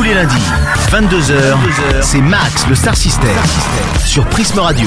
Tous les lundis, 22h, c'est Max, le Star System, sur Prisme Radio.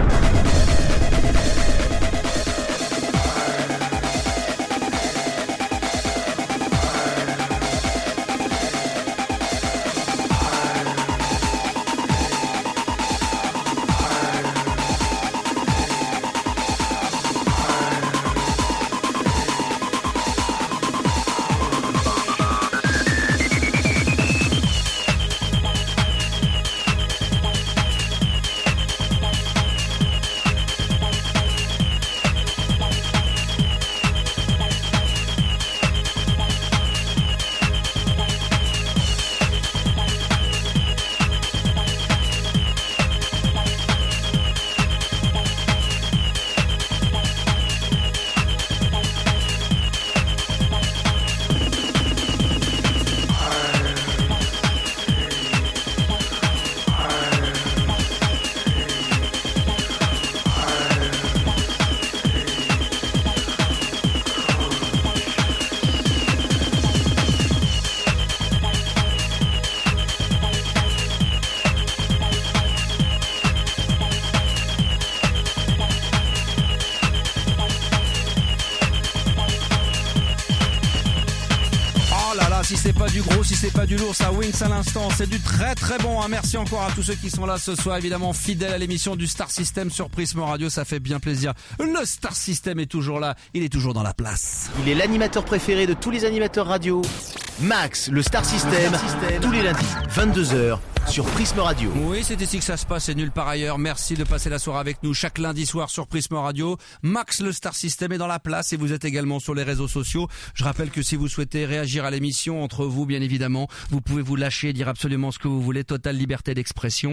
Si c'est pas du gros, si c'est pas du lourd, ça Wings à l'instant, c'est du très très bon. Merci encore à tous ceux qui sont là ce soir, évidemment fidèles à l'émission du Star System sur Prisme Radio, ça fait bien plaisir. Le Star System est toujours là, il est toujours dans la place. Il est l'animateur préféré de tous les animateurs radio. Max, le Star System, tous les lundis, 22h, sur Prisme Radio. Oui, c'est ici que ça se passe et nulle part ailleurs. Merci de passer la soirée avec nous chaque lundi soir sur Prisme Radio. Max, le Star System est dans la place et vous êtes également sur les réseaux sociaux. Je rappelle que si vous souhaitez réagir à l'émission, entre vous bien évidemment, vous pouvez vous lâcher et dire absolument ce que vous voulez. Totale liberté d'expression.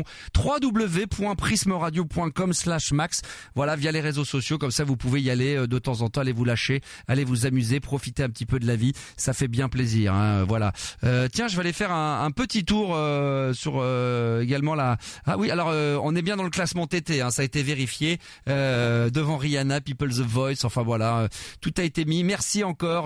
www.prismeradio.com/max. Voilà, via les réseaux sociaux, comme ça vous pouvez y aller de temps en temps, aller vous lâcher, aller vous amuser, profiter un petit peu de la vie. Ça fait bien plaisir, hein. Voilà. Tiens, je vais aller faire un petit tour sur également la. Ah oui, alors on est bien dans le classement TT, hein, ça a été vérifié devant Rihanna, People the Voice. Enfin voilà, tout a été mis. Merci encore.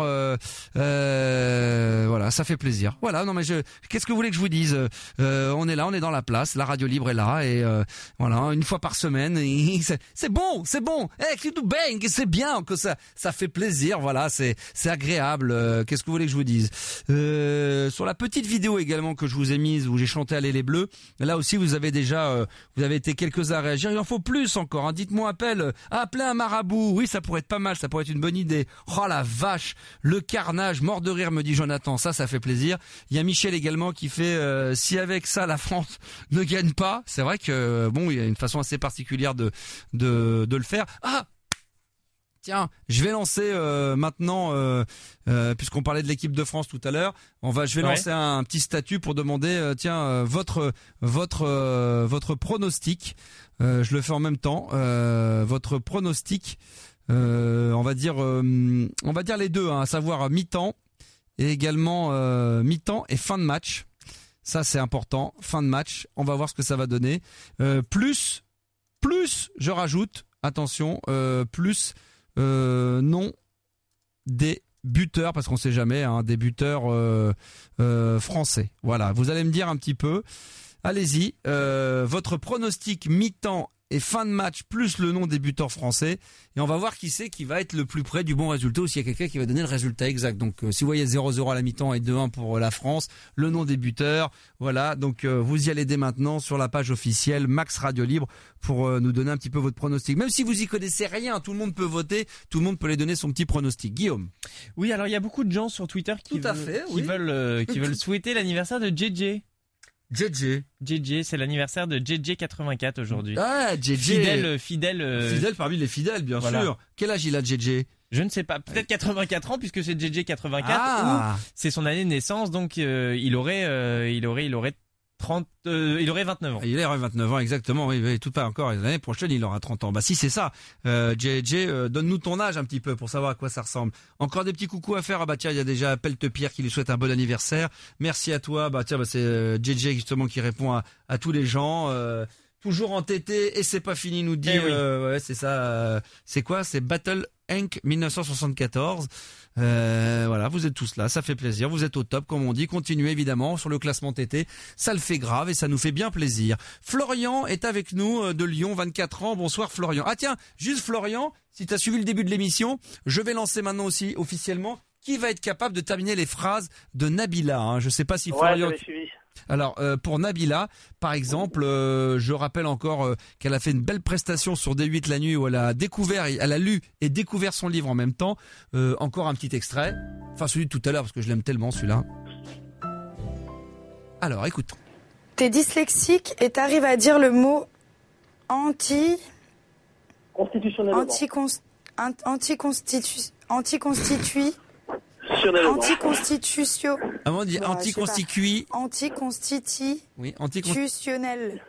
Voilà, ça fait plaisir. Voilà, non mais qu'est-ce que vous voulez que je vous dise, on est là, on est dans la place. La radio libre est là et voilà, une fois par semaine. C'est bon, c'est bon. Tu nous bang, c'est bien que ça fait plaisir. Voilà, c'est agréable. Qu'est-ce que vous voulez que je vous dise? Sur la petite vidéo également que je vous ai mise où j'ai chanté Allez les Bleus, là aussi vous avez déjà vous avez été quelques-uns à réagir. Il en faut plus encore, hein. Dites-moi appelez un marabout. Oui, ça pourrait être pas mal, ça pourrait être une bonne idée. Oh la vache, le carnage, mort de rire me dit Jonathan, ça fait plaisir. Il y a Michel également qui fait si avec ça la France ne gagne pas. C'est vrai que bon, il y a une façon assez particulière de le faire. Ah, tiens, je vais lancer maintenant, puisqu'on parlait de l'équipe de France tout à l'heure, je vais lancer un petit statut pour demander, votre pronostic. Je le fais en même temps. Votre pronostic, on va dire les deux, hein, à savoir mi-temps et également mi-temps et fin de match. Ça c'est important, fin de match. On va voir ce que ça va donner. Plus, je rajoute, attention, plus. Non des buteurs, parce qu'on sait jamais, hein, des buteurs français. Voilà, vous allez me dire un petit peu. Allez-y, votre pronostic mi-temps et fin de match plus le nom des buteurs français, et on va voir qui c'est qui va être le plus près du bon résultat, ou s'il y a quelqu'un qui va donner le résultat exact. Donc si vous voyez 0-0 à la mi-temps et 2-1 pour la France, le nom des buteurs, voilà, donc vous y allez dès maintenant sur la page officielle Max Radio Libre pour nous donner un petit peu votre pronostic. Même si vous y connaissez rien, tout le monde peut voter, tout le monde peut les donner son petit pronostic. Guillaume. Oui, alors il y a beaucoup de gens sur Twitter qui veulent souhaiter l'anniversaire de JJ. JJ, c'est l'anniversaire de JJ84 aujourd'hui. Ah, JJ. Fidèle parmi les fidèles, bien sûr. Quel âge il a, JJ? Je ne sais pas, peut-être 84 ans puisque c'est JJ84 ou c'est son année de naissance, donc il aurait 29 ans. Il aurait 29 ans, exactement. Oui, tout pas encore. L'année prochaine, il aura 30 ans. Bah si, c'est ça. JJ, donne-nous ton âge un petit peu pour savoir à quoi ça ressemble. Encore des petits coucous à faire. Ah bah tiens, il y a déjà Pelte Pierre qui lui souhaite un bon anniversaire. Merci à toi. Bah tiens, c'est JJ justement qui répond à tous les gens. Toujours entêté et c'est pas fini, nous dit. Ouais, c'est ça. C'est quoi? C'est Battle Inc. 1974. Voilà, vous êtes tous là, ça fait plaisir. Vous êtes au top, comme on dit. Continuez évidemment sur le classement TT. Ça le fait grave et ça nous fait bien plaisir. Florian est avec nous de Lyon, 24 ans. Bonsoir Florian. Ah tiens, juste Florian, si tu as suivi le début de l'émission, je vais lancer maintenant aussi officiellement. Qui va être capable de terminer les phrases de Nabila, hein? Je sais pas si Florian. Ouais, suivi. Alors pour Nabila, par exemple, je rappelle encore qu'elle a fait une belle prestation sur D8 la nuit où elle a lu et découvert son livre en même temps. Encore un petit extrait, enfin celui de tout à l'heure parce que je l'aime tellement celui-là. Alors écoute. T'es dyslexique et t'arrives à dire le mot constitutionnellement. Anticonstitution. Ah, on dit anticonstitué. Oui, anticonstitutionnel.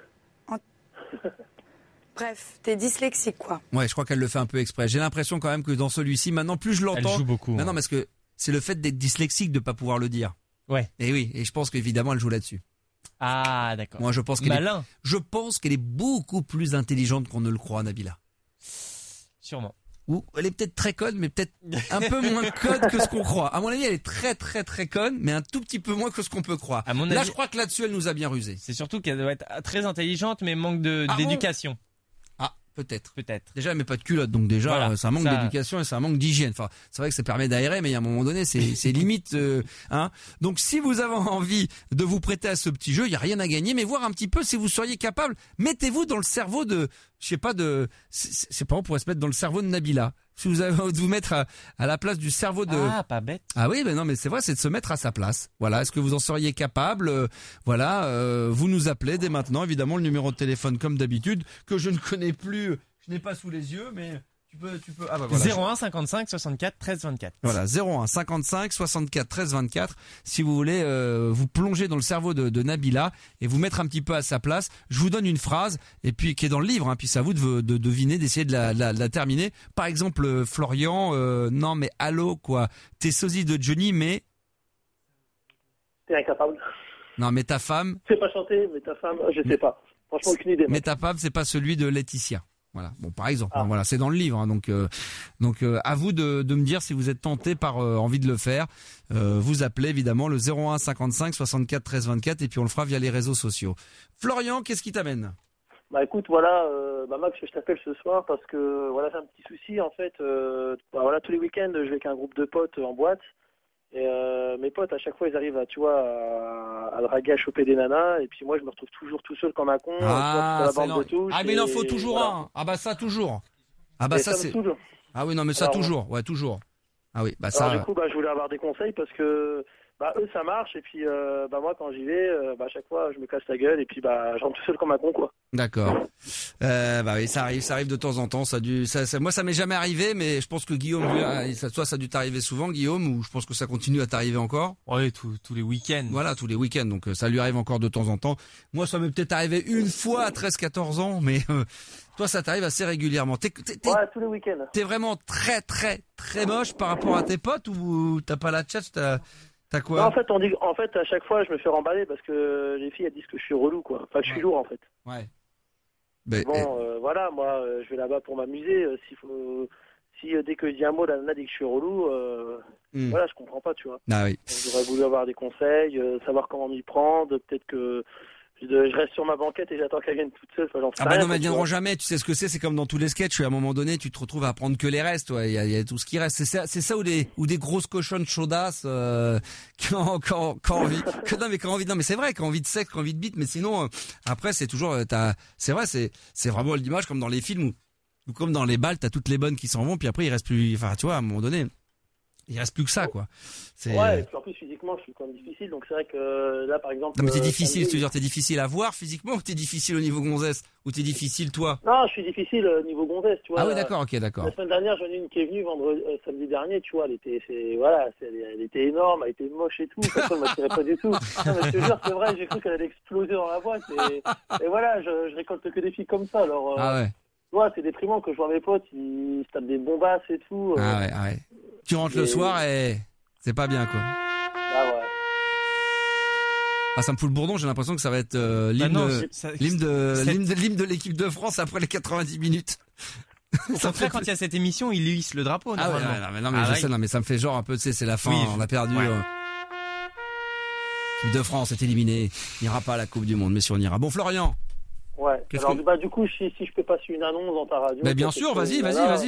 Bref, t'es dyslexique, quoi. Ouais, je crois qu'elle le fait un peu exprès. J'ai l'impression quand même que dans celui-ci, maintenant, plus je l'entends. Elle joue beaucoup. Non, parce que c'est le fait d'être dyslexique de pas pouvoir le dire. Ouais. Et oui, et je pense qu'évidemment, elle joue là-dessus. Ah, d'accord. Moi, je pense qu'elle est beaucoup plus intelligente qu'on ne le croit, Nabila. Sûrement. Ou elle est peut-être très conne, mais peut-être un peu moins conne que ce qu'on croit. À mon avis, elle est très très très conne, mais un tout petit peu moins que ce qu'on peut croire. À mon avis, là, je crois que là-dessus, elle nous a bien rusé. C'est surtout qu'elle doit être très intelligente, mais manque d'éducation. Ah, peut-être. Déjà, elle met pas de culotte, donc déjà, voilà, ça manque d'éducation et ça manque d'hygiène. Enfin, c'est vrai que ça permet d'aérer, mais à un moment donné, c'est limite, hein. Donc, si vous avez envie de vous prêter à ce petit jeu, il y a rien à gagner, mais voir un petit peu si vous seriez capable. Mettez-vous dans le cerveau c'est pas, on pourrait se mettre dans le cerveau de Nabila. Si vous avez envie de vous mettre à la place du cerveau de... Ah, pas bête. Ah oui, mais non, mais c'est vrai, c'est de se mettre à sa place. Voilà. Est-ce que vous en seriez capable? Vous nous appelez dès maintenant. Évidemment, le numéro de téléphone, comme d'habitude, que je ne connais plus, je n'ai pas sous les yeux, mais tu peux. Ah bah voilà. 01 55 64 13 24. Voilà, 01 55 64 13 24. Si vous voulez vous plonger dans le cerveau de Nabila et vous mettre un petit peu à sa place, je vous donne une phrase et puis qui est dans le livre, hein, puis c'est à vous de deviner, d'essayer de la terminer. Par exemple, Florian, non mais allô quoi, t'es sosie de Johnny mais T'es incapable. Non mais ta femme. Tu sais pas chanter, mais ta femme, je sais pas. Franchement, aucune idée. Mais ta femme, c'est pas celui de Laetitia. Voilà. Bon, par exemple, voilà, c'est dans le livre, hein, donc à vous de me dire si vous êtes tenté par envie de le faire. Vous appelez évidemment le 01 55 64 13 24 et puis on le fera via les réseaux sociaux. Florian, qu'est-ce qui t'amène? Bah écoute, voilà, Max, je t'appelle ce soir parce que voilà, j'ai un petit souci en fait. Tous les week-ends, je vais avec un groupe de potes en boîte. Et mes potes, à chaque fois, ils arrivent à draguer, à choper des nanas. Et puis moi, je me retrouve toujours tout seul comme un con. Mais il en faut toujours un. Ah bah ça, toujours. Ah bah ça, c'est... Toujours. Ah oui, non, mais ça, toujours. Ouais, toujours. Ah oui, bah ça... Alors du coup, je voulais avoir des conseils parce que... eux ça marche et puis moi quand j'y vais à chaque fois je me casse la gueule et puis je rentre tout seul comme un con quoi. D'accord. Oui, ça arrive de temps en temps, moi ça m'est jamais arrivé mais je pense que Guillaume toi ça a dû t'arriver souvent Guillaume ou je pense que ça continue à t'arriver encore. Ouais, tous les week-ends. Voilà, tous les week-ends donc ça lui arrive encore de temps en temps. Moi ça m'est peut-être arrivé une fois à 13-14 ans mais toi ça t'arrive assez régulièrement. Ouais, tous les week-ends. T'es vraiment très très très moche par rapport à tes potes ou t'as pas la tchatche, t'as quoi? Non, en fait, à chaque fois, je me fais remballer parce que les filles, elles disent que je suis relou, quoi. Enfin, que je suis lourd, en fait. Ouais. Voilà, moi, je vais là-bas pour m'amuser. Dès que je dis un mot, la nana dit que je suis relou, voilà, je comprends pas, tu vois. Ah oui. Donc, j'aurais voulu avoir des conseils, savoir comment m'y prendre, peut-être que je reste sur ma banquette et j'attends qu'elle vienne toute seule. J'en sais rien, non, mais elles viendront jamais. Tu sais ce que c'est comme dans tous les sketchs. À un moment donné, tu te retrouves à prendre que les restes. Il y a tout ce qui reste. C'est ça ou des grosses cochonnes chaudasses quand envie. Non, mais c'est vrai, quand envie de sexe, quand envie de bite. Mais sinon, après, c'est toujours. C'est vrai, c'est vraiment l'image comme dans les films ou comme dans les balles. T'as toutes les bonnes qui s'en vont. Puis après, il reste plus. Enfin, tu vois, à un moment donné. Il reste plus que ça, quoi. Ouais, et puis en plus, physiquement, je suis quand même difficile. Donc c'est vrai que là, par exemple... Non, mais t'es difficile, tu veux dire, t'es difficile à voir physiquement ou t'es difficile au niveau gonzesse? Ou t'es difficile, toi? Non, je suis difficile au niveau gonzesse, tu vois. Ah oui, d'accord, ok, d'accord. La semaine dernière, j'en ai une qui est venue samedi dernier, tu vois, elle était énorme, elle était moche et tout. Ça ne m'attirait pas du tout. Non, mais je te jure, c'est vrai, j'ai cru qu'elle allait exploser dans la boîte. Et voilà, je récolte que des filles comme ça, alors... Ah ouais. Tu vois, c'est déprimant que je vois mes potes, ils se tapent des bombasses et tout. Ah ouais. Tu rentres le soir et c'est pas bien, quoi. Ah ouais. Ah, ça me fout le bourdon, j'ai l'impression que ça va être l'hymne de l'équipe de France après les 90 minutes. Ça fait quand il y a cette émission, il hisse le drapeau normalement. Je sais, mais ça me fait genre un peu, tu sais, c'est la fin, on a perdu. L'équipe de France est éliminée, il n'ira pas à la Coupe du Monde, mais si on ira. Bon, Florian. Ouais. Alors du coup, si je peux passer une annonce dans ta radio. Mais bien sûr, vas-y.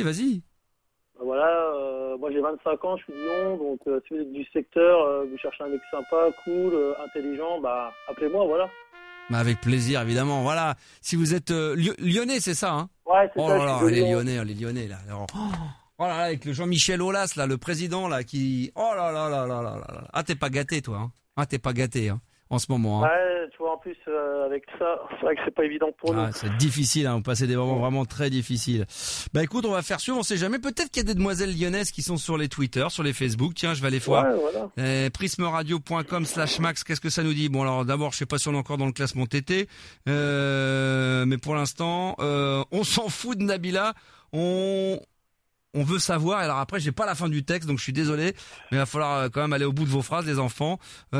Voilà, moi j'ai 25 ans, je suis de Lyon, donc si vous êtes du secteur, vous cherchez un mec sympa, cool, intelligent, appelez-moi, voilà. Bah avec plaisir, évidemment. Voilà. Si vous êtes lyonnais, c'est ça, hein? Ouais, c'est ça. Oh là là, les Lyonnais, là. Alors, oh là là, avec le Jean-Michel Aulas, là, le président, là, qui. Oh là là là là là là. Ah, t'es pas gâté, toi, hein? Ah, t'es pas gâté, hein, en ce moment, hein. Ouais, tu vois, en plus, avec ça, c'est vrai que c'est pas évident pour nous. C'est difficile, hein. Vous passez des moments vraiment très difficiles. Bah écoute, on va faire suivre, on sait jamais. Peut-être qu'il y a des demoiselles lyonnaises qui sont sur les Twitter, sur les Facebook. Tiens, je vais aller voir. Ouais, voilà. Prismeradio.com/max, qu'est-ce que ça nous dit? Bon, alors d'abord, je sais pas si on est encore dans le classement TT. Mais pour l'instant, on s'en fout de Nabila. On veut savoir. Alors après, j'ai pas la fin du texte, donc je suis désolé, mais il va falloir quand même aller au bout de vos phrases, les enfants. Oh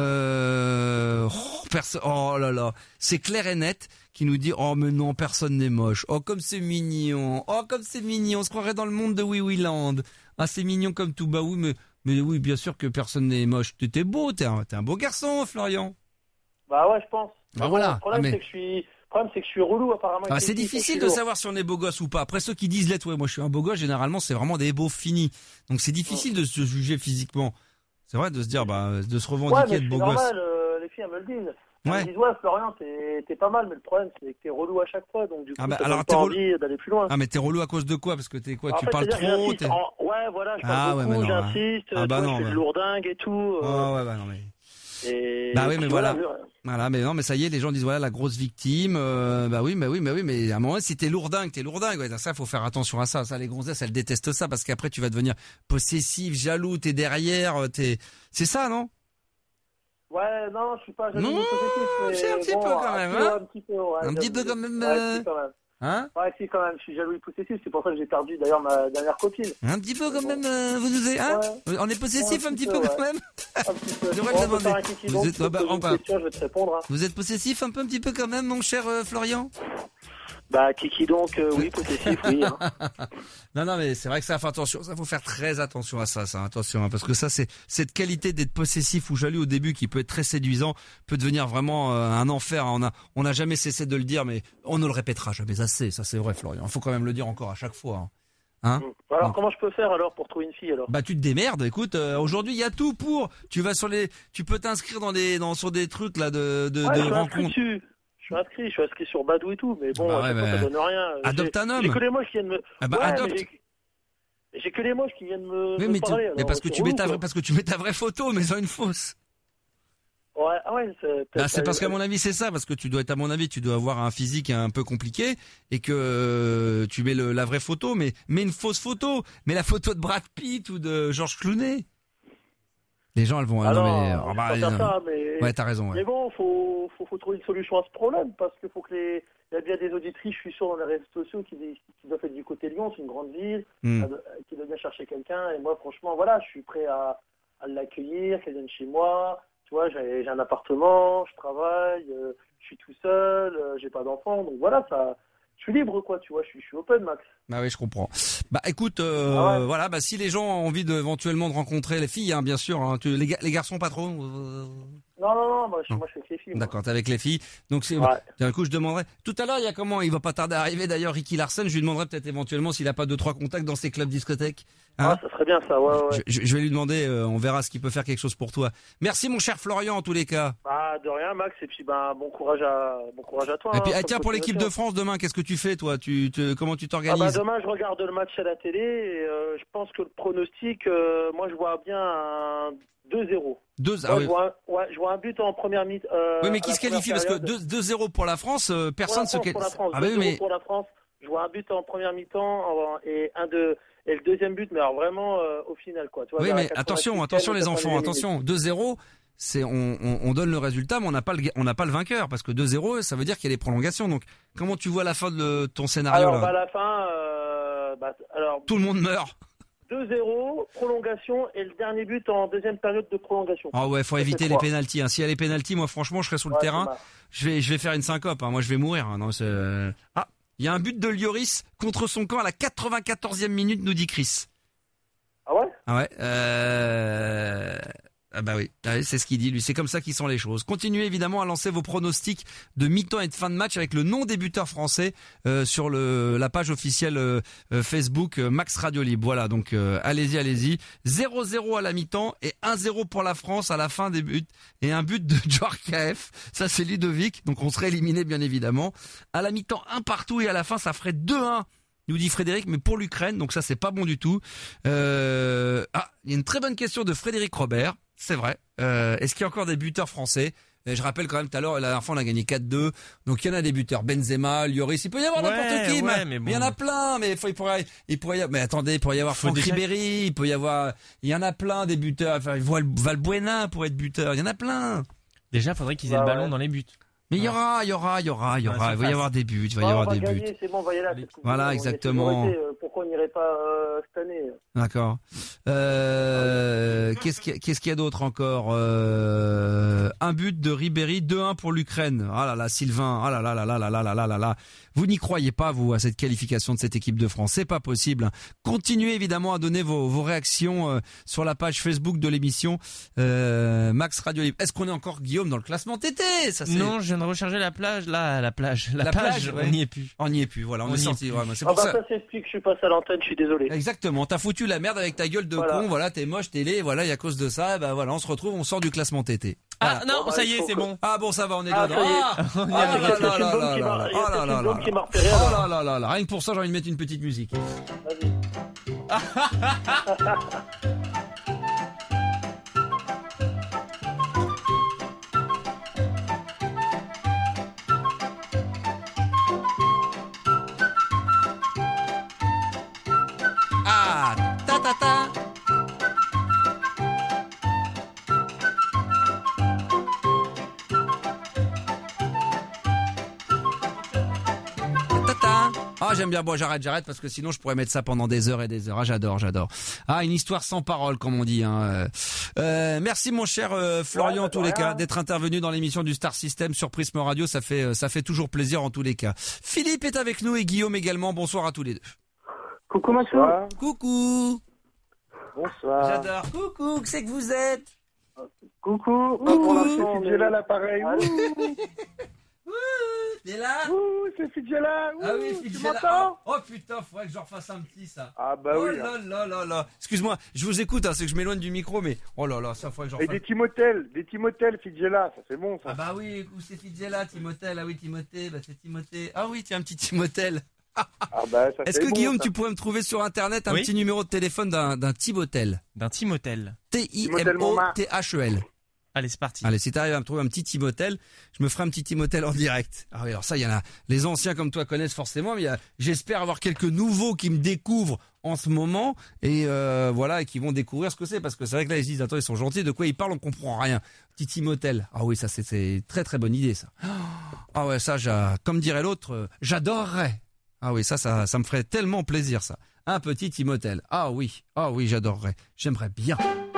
là là, c'est clair et net qui nous dit oh mais non, personne n'est moche. Oh comme c'est mignon. Oh comme c'est mignon. On se croirait dans le monde de Oui Oui Land. Ah c'est mignon comme tout. Bah oui, mais oui, bien sûr que personne n'est moche. T'es beau, t'es un beau garçon, Florian. Bah ouais, je pense. Bah voilà. Le problème c'est que je suis relou apparemment. Ah, c'est difficile de savoir si on est beau gosse ou pas. Après ceux qui disent ouais, moi je suis un beau gosse, généralement c'est vraiment des beaux finis. Donc c'est difficile de se juger physiquement. C'est vrai de se dire de se revendiquer de beau gosse. C'est normal, les filles elles me le disent. Elles me disent ouais Florian t'es pas mal, mais le problème c'est que t'es relou à chaque fois, donc du coup t'as pas envie d'aller plus loin. Ah mais t'es relou à cause de quoi? Parce que t'es quoi? Tu parles trop? Ouais voilà, je parle beaucoup, j'insiste, je fais de lourdingue et tout. Ouais bah non mais. Bah oui mais voilà. Voilà, mais non, mais ça y est, les gens disent voilà la grosse victime. Bah oui, mais à un moment si t'es lourdingue, ouais, ça faut faire attention à ça. Ça, les gonzesses, elles détestent ça parce qu'après tu vas devenir possessif, jaloux, t'es derrière, c'est ça, non? Ouais, non, je suis pas jaloux. Non, c'est un petit peu quand même, hein. Un petit peu quand même. Hein? Ouais, si, quand même, je suis jaloux et possessif, c'est pour ça que j'ai perdu d'ailleurs ma dernière copine. Un petit peu quand même, vous nous avez, hein? Ouais. On est possessif un petit peu quand même? Un petit peu. Je vais te répondre, hein. Vous êtes possessif un petit peu quand même, mon cher Florian? Bah, Kiki donc, oui, possessif, oui. Hein. Non, mais c'est vrai que ça fait attention, ça faut faire très attention à ça, attention, hein, parce que ça, c'est cette qualité d'être possessif ou jaloux au début qui peut être très séduisant, peut devenir vraiment un enfer. Hein. On n'a jamais cessé de le dire, mais on ne le répétera jamais assez. Ça, c'est vrai, Florian. Il faut quand même le dire encore à chaque fois. Hein. Alors, comment je peux faire alors pour trouver une fille alors? Bah, tu te démerdes. Écoute, aujourd'hui, il y a tout pour. Tu peux t'inscrire sur des trucs là de rencontres. Je suis inscrit sur Badou et tout, mais bon, ça donne rien. Adopte un homme. J'ai que les moches qui viennent me. Adopte. J'ai que les moches qui viennent me parler. Mais parce que tu mets ta vraie photo, mais en une fausse. Ouais, c'est parce qu'à mon avis, c'est ça, parce que tu dois avoir un physique un peu compliqué et que tu mets la vraie photo, mais une fausse photo, mais la photo de Brad Pitt ou de George Clooney. Les gens, elles vont. Ouais, t'as raison. Ouais. Mais bon, faut trouver une solution à ce problème parce qu'il faut que il y a bien des auditrices, je suis sûr, dans les réseaux sociaux qui doivent être du côté de Lyon, c'est une grande ville, qui doivent bien chercher quelqu'un. Et moi, franchement, voilà, je suis prêt à l'accueillir, qu'elle vienne chez moi. Tu vois, j'ai un appartement, je travaille, je suis tout seul, j'ai pas d'enfant, donc voilà, ça. Je suis libre, quoi, tu vois, je suis open, Max. Bah oui, je comprends. Bah écoute, voilà, bah si les gens ont envie éventuellement de rencontrer les filles, hein, bien sûr, hein, les garçons pas trop. Non, moi je fais avec les filles. D'accord, t'es avec les filles. Donc d'un coup je demanderai. Tout à l'heure, il va pas tarder à arriver d'ailleurs, Ricky Larson. Je lui demanderai peut-être éventuellement s'il a pas 2-3 contacts dans ses clubs discothèques. Hein, ça serait bien ça, ouais. Je vais lui demander, on verra ce qu'il peut faire quelque chose pour toi. Merci mon cher Florian en tous les cas. Bah de rien Max, et puis bon courage à toi. Et puis tiens, pour l'équipe de France demain, qu'est-ce que tu fais toi? Comment tu t'organises? Demain je regarde le match à la télé et je pense que le pronostic, moi je vois bien un 2-0. Je vois un but en première mi-temps. Oui, mais qui se qualifie? Parce que 2-0 pour la France, personne se qualifie. Pour la France, je vois un but en première mi-temps et et le deuxième but, mais alors vraiment au final, quoi. Tu vois, oui, mais attention les enfants, attention. 2-0, c'est on donne le résultat, mais on n'a pas le vainqueur parce que 2-0, ça veut dire qu'il y a des prolongations. Donc, comment tu vois la fin de ton scénario? Alors, à la fin, tout le monde meurt. 2-0, prolongation et le dernier but en deuxième période de prolongation. Ah ouais, faut éviter les pénaltys. Hein. S'il y a les pénaltys, moi franchement, je serai sur le terrain. Je vais faire une syncope. Hein. Moi, je vais mourir. Hein. Non, il y a un but de Lloris contre son camp à la 94e minute, nous dit Chris. Ah ouais? Ah ouais. Ah bah oui, c'est ce qu'il dit, lui. C'est comme ça qu'ils sont les choses. Continuez évidemment à lancer vos pronostics de mi-temps et de fin de match avec le non débuteur français sur la page officielle Facebook Max Radio Libre. Voilà, donc allez-y. 0-0 à la mi-temps et 1-0 pour la France à la fin des buts. Et un but de Djorkaeff. Ça, c'est Ludovic. Donc on serait éliminé, bien évidemment. À la mi-temps, 1 partout et à la fin, ça ferait 2-1. Nous dit Frédéric, mais pour l'Ukraine, donc ça c'est pas bon du tout. Il y a une très bonne question de Frédéric Robert, c'est vrai. Est-ce qu'il y a encore des buteurs français? Je rappelle quand même tout à l'heure, la dernière fois on a gagné 4-2, donc il y en a des buteurs, Benzema, Lloris, il peut y avoir n'importe qui, mais bon. Il y en a plein, mais il pourrait y avoir, mais attendez, il pourrait y avoir Franck Ribéry, il y en a plein des buteurs, enfin, Valbuena pour être buteur, il y en a plein. Déjà, il faudrait qu'ils aient le ballon dans les buts. Mais il y aura, il va y avoir des buts, C'est bon, on va y aller. Voilà, exactement. Pourquoi on n'irait pas cette année? D'accord. Qu'est-ce qu'il y a d'autre encore? Un but de Ribéry, 2-1 pour l'Ukraine. Ah là là, Sylvain. Ah là là là là là là là là là. Vous n'y croyez pas, vous, à cette qualification de cette équipe de France. C'est pas possible. Continuez évidemment à donner vos réactions sur la page Facebook de l'émission Max Radio Libre. Est-ce qu'on est encore, Guillaume, dans le classement TT? Non, je viens de recharger la plage. La page, ouais. On n'y est plus. On n'y est plus, voilà. On est sorti. Ouais, c'est pour ça s'explique, je suis passé à l'antenne, je suis désolé. Exactement. T'as foutu la merde avec ta gueule de con. Voilà, t'es moche, t'es laid. Voilà, et à cause de ça, bah voilà, on se retrouve, on sort du classement TT. Voilà. Ah non, ça y est, c'est bon. Ah bon, ça va, on est dedans. Oh là là là, rien que pour ça, j'ai envie de mettre une petite musique. Vas-y. Ah, ta ta ta. Ah, j'aime bien. Bon, j'arrête parce que sinon je pourrais mettre ça pendant des heures et des heures. Ah, j'adore. Ah, une histoire sans parole, comme on dit. Hein. Merci mon cher Florian, en tous les cas, d'être intervenu dans l'émission du Star System sur Prisme Radio. Ça fait toujours plaisir en tous les cas. Philippe est avec nous et Guillaume également. Bonsoir à tous les deux. Coucou Maxou. Coucou. Bonsoir. J'adore. Coucou, que c'est que vous êtes? Coucou. C'est Fidjela l'appareil. T'es là? C'est Fidjela. Ah oui, Fidjela. Oh putain, faudrait que je refasse un petit ça. Ah bah oui. Oh là là là. Excuse-moi, je vous écoute, c'est que je m'éloigne du micro, mais oh là là, ça faudrait que je refasse. Et des Timothel Fidjela, ça c'est bon ça. Ah bah oui, où c'est Fidjela, Timothel? Ah oui, Timothée, bah c'est Timothée. Ah oui, tiens, un petit Timothel. Ah bah ça. Est-ce que bon, Guillaume, tu pourrais me trouver sur internet un petit numéro de téléphone d'un Timothel? D'un Timothel. Timothel. Allez, c'est parti. Allez, si t'arrives à me trouver un petit Timothel, je me ferai un petit Timothel en direct. Ah oui, alors ça, il y en a. Les anciens comme toi connaissent forcément, mais j'espère avoir quelques nouveaux qui me découvrent en ce moment et voilà, et qui vont découvrir ce que c'est, parce que c'est vrai que là ils se disent attends, ils sont gentils, de quoi ils parlent, on comprend rien. Petit Timothel. Ah oui, ça c'est très très bonne idée ça. Ah ouais, ça, comme dirait l'autre, j'adorerais. Ah oui, ça me ferait tellement plaisir ça. Un petit Timothel. Ah oui, j'adorerais. J'aimerais bien.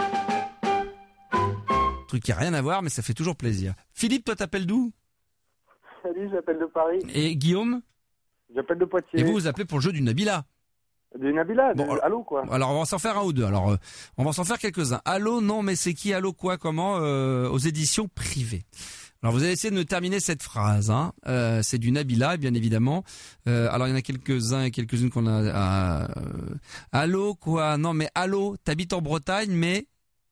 Truc qui a rien à voir, mais ça fait toujours plaisir. Philippe, toi t'appelles d'où? Salut, j'appelle de Paris. Et Guillaume? J'appelle de Poitiers. Et vous appelez pour le jeu du Nabila? Du Nabila, bon, Allô quoi. Alors on va s'en faire un ou deux. Alors on va s'en faire quelques-uns. Allô, non, mais c'est qui? Allô quoi? Comment? Aux éditions privées. Alors vous allez essayer de me terminer cette phrase. Hein. C'est du Nabila, bien évidemment. Alors il y en a quelques-uns et quelques-unes qu'on a. Allô quoi? Non, mais allô, t'habites en Bretagne, mais.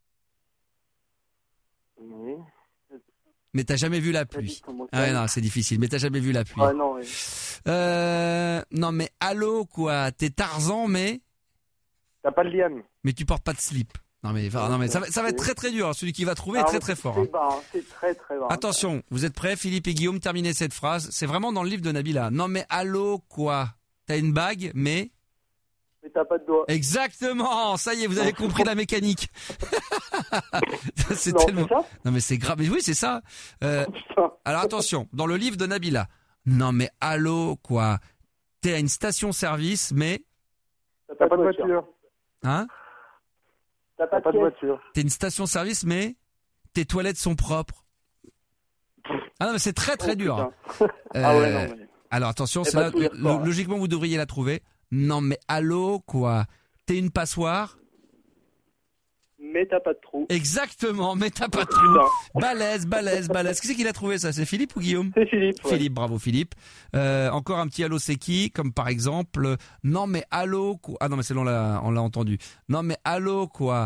Oui. Mais t'as jamais vu la pluie. Ah ouais, non, c'est difficile. Mais t'as jamais vu la pluie. Ah non, oui. Non, mais allô quoi? T'es Tarzan, mais. T'as pas de liane. Mais tu portes pas de slip. Non mais ça va être très très dur. Hein. Celui qui va trouver est très très fort. C'est très très bas. Attention, vous êtes prêts, Philippe et Guillaume? Terminez cette phrase. C'est vraiment dans le livre de Nabila. Non mais allô quoi? T'as une bague, mais. Mais t'as pas de doigt. Exactement. Ça y est, vous avez compris la mécanique. C'est non, tellement. C'est ça non mais c'est grave. Mais oui, c'est ça. Alors attention, dans le livre de Nabila. Non mais allô quoi? T'es à une station-service, mais. T'as pas de voiture. Hein? T'as pas de voiture. T'es une station-service, mais tes toilettes sont propres. Ah non, mais c'est très très dur. Ah ouais, non, mais... Alors attention, c'est bah, là, tous les reports, hein. logiquement vous devriez la trouver. Non mais allô quoi? T'es une passoire? Mais t'as pas de trou. Exactement, mais t'as pas de trou. Balèze. Qui c'est qui l'a trouvé ça? C'est Philippe ou Guillaume? C'est Philippe. Ouais. Philippe, bravo Philippe. Encore un petit allô c'est qui? Comme par exemple, non mais allô quoi? Ah non mais c'est là on l'a entendu. Non mais allô quoi?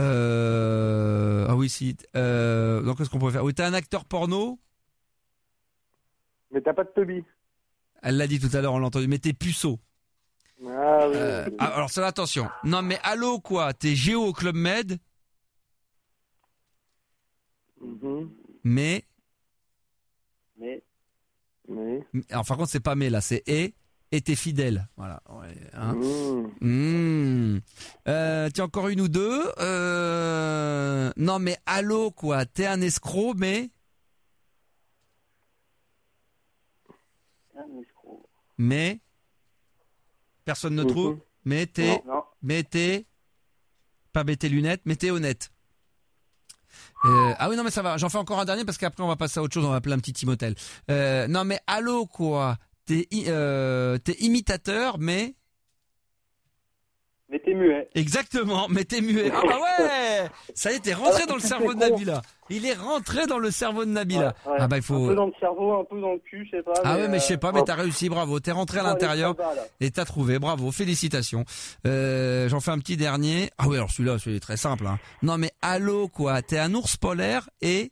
Ah oui si. Donc qu'est-ce qu'on pourrait faire? Oui, t'es un acteur porno? Mais t'as pas de Toby. Elle l'a dit tout à l'heure, on l'a entendu. Mais t'es puceau. Ah oui. Alors ça, attention. Non mais allô quoi? T'es géo au Club Med? Mais. Alors par contre c'est pas mais là, c'est et t'es fidèle. Voilà. Ouais, hein. Tiens encore une ou deux. Non mais allô quoi? T'es un escroc mais. Mais personne ne trouve. Mais t'es, pas tes lunettes, mais t'es honnête. Ah oui non mais ça va. J'en fais encore un dernier parce qu'après on va passer à autre chose. On va appeler un petit Timothée. Non mais allô quoi. T'es imitateur mais. Mais t'es muet. Exactement, mais t'es muet. Ah bah ouais. Ça y est, t'es rentré dans le cerveau de Nabila. Il est rentré dans le cerveau de Nabila. Ouais. Ah bah il faut. Un peu dans le cerveau, un peu dans le cul, je sais pas. Ah ouais mais je sais pas, mais t'as réussi, bravo. T'es rentré à l'intérieur et t'as trouvé, bravo, félicitations. J'en fais un petit dernier. Ah oui alors celui-là, est très simple. Hein. Non mais allô quoi, t'es un ours polaire et.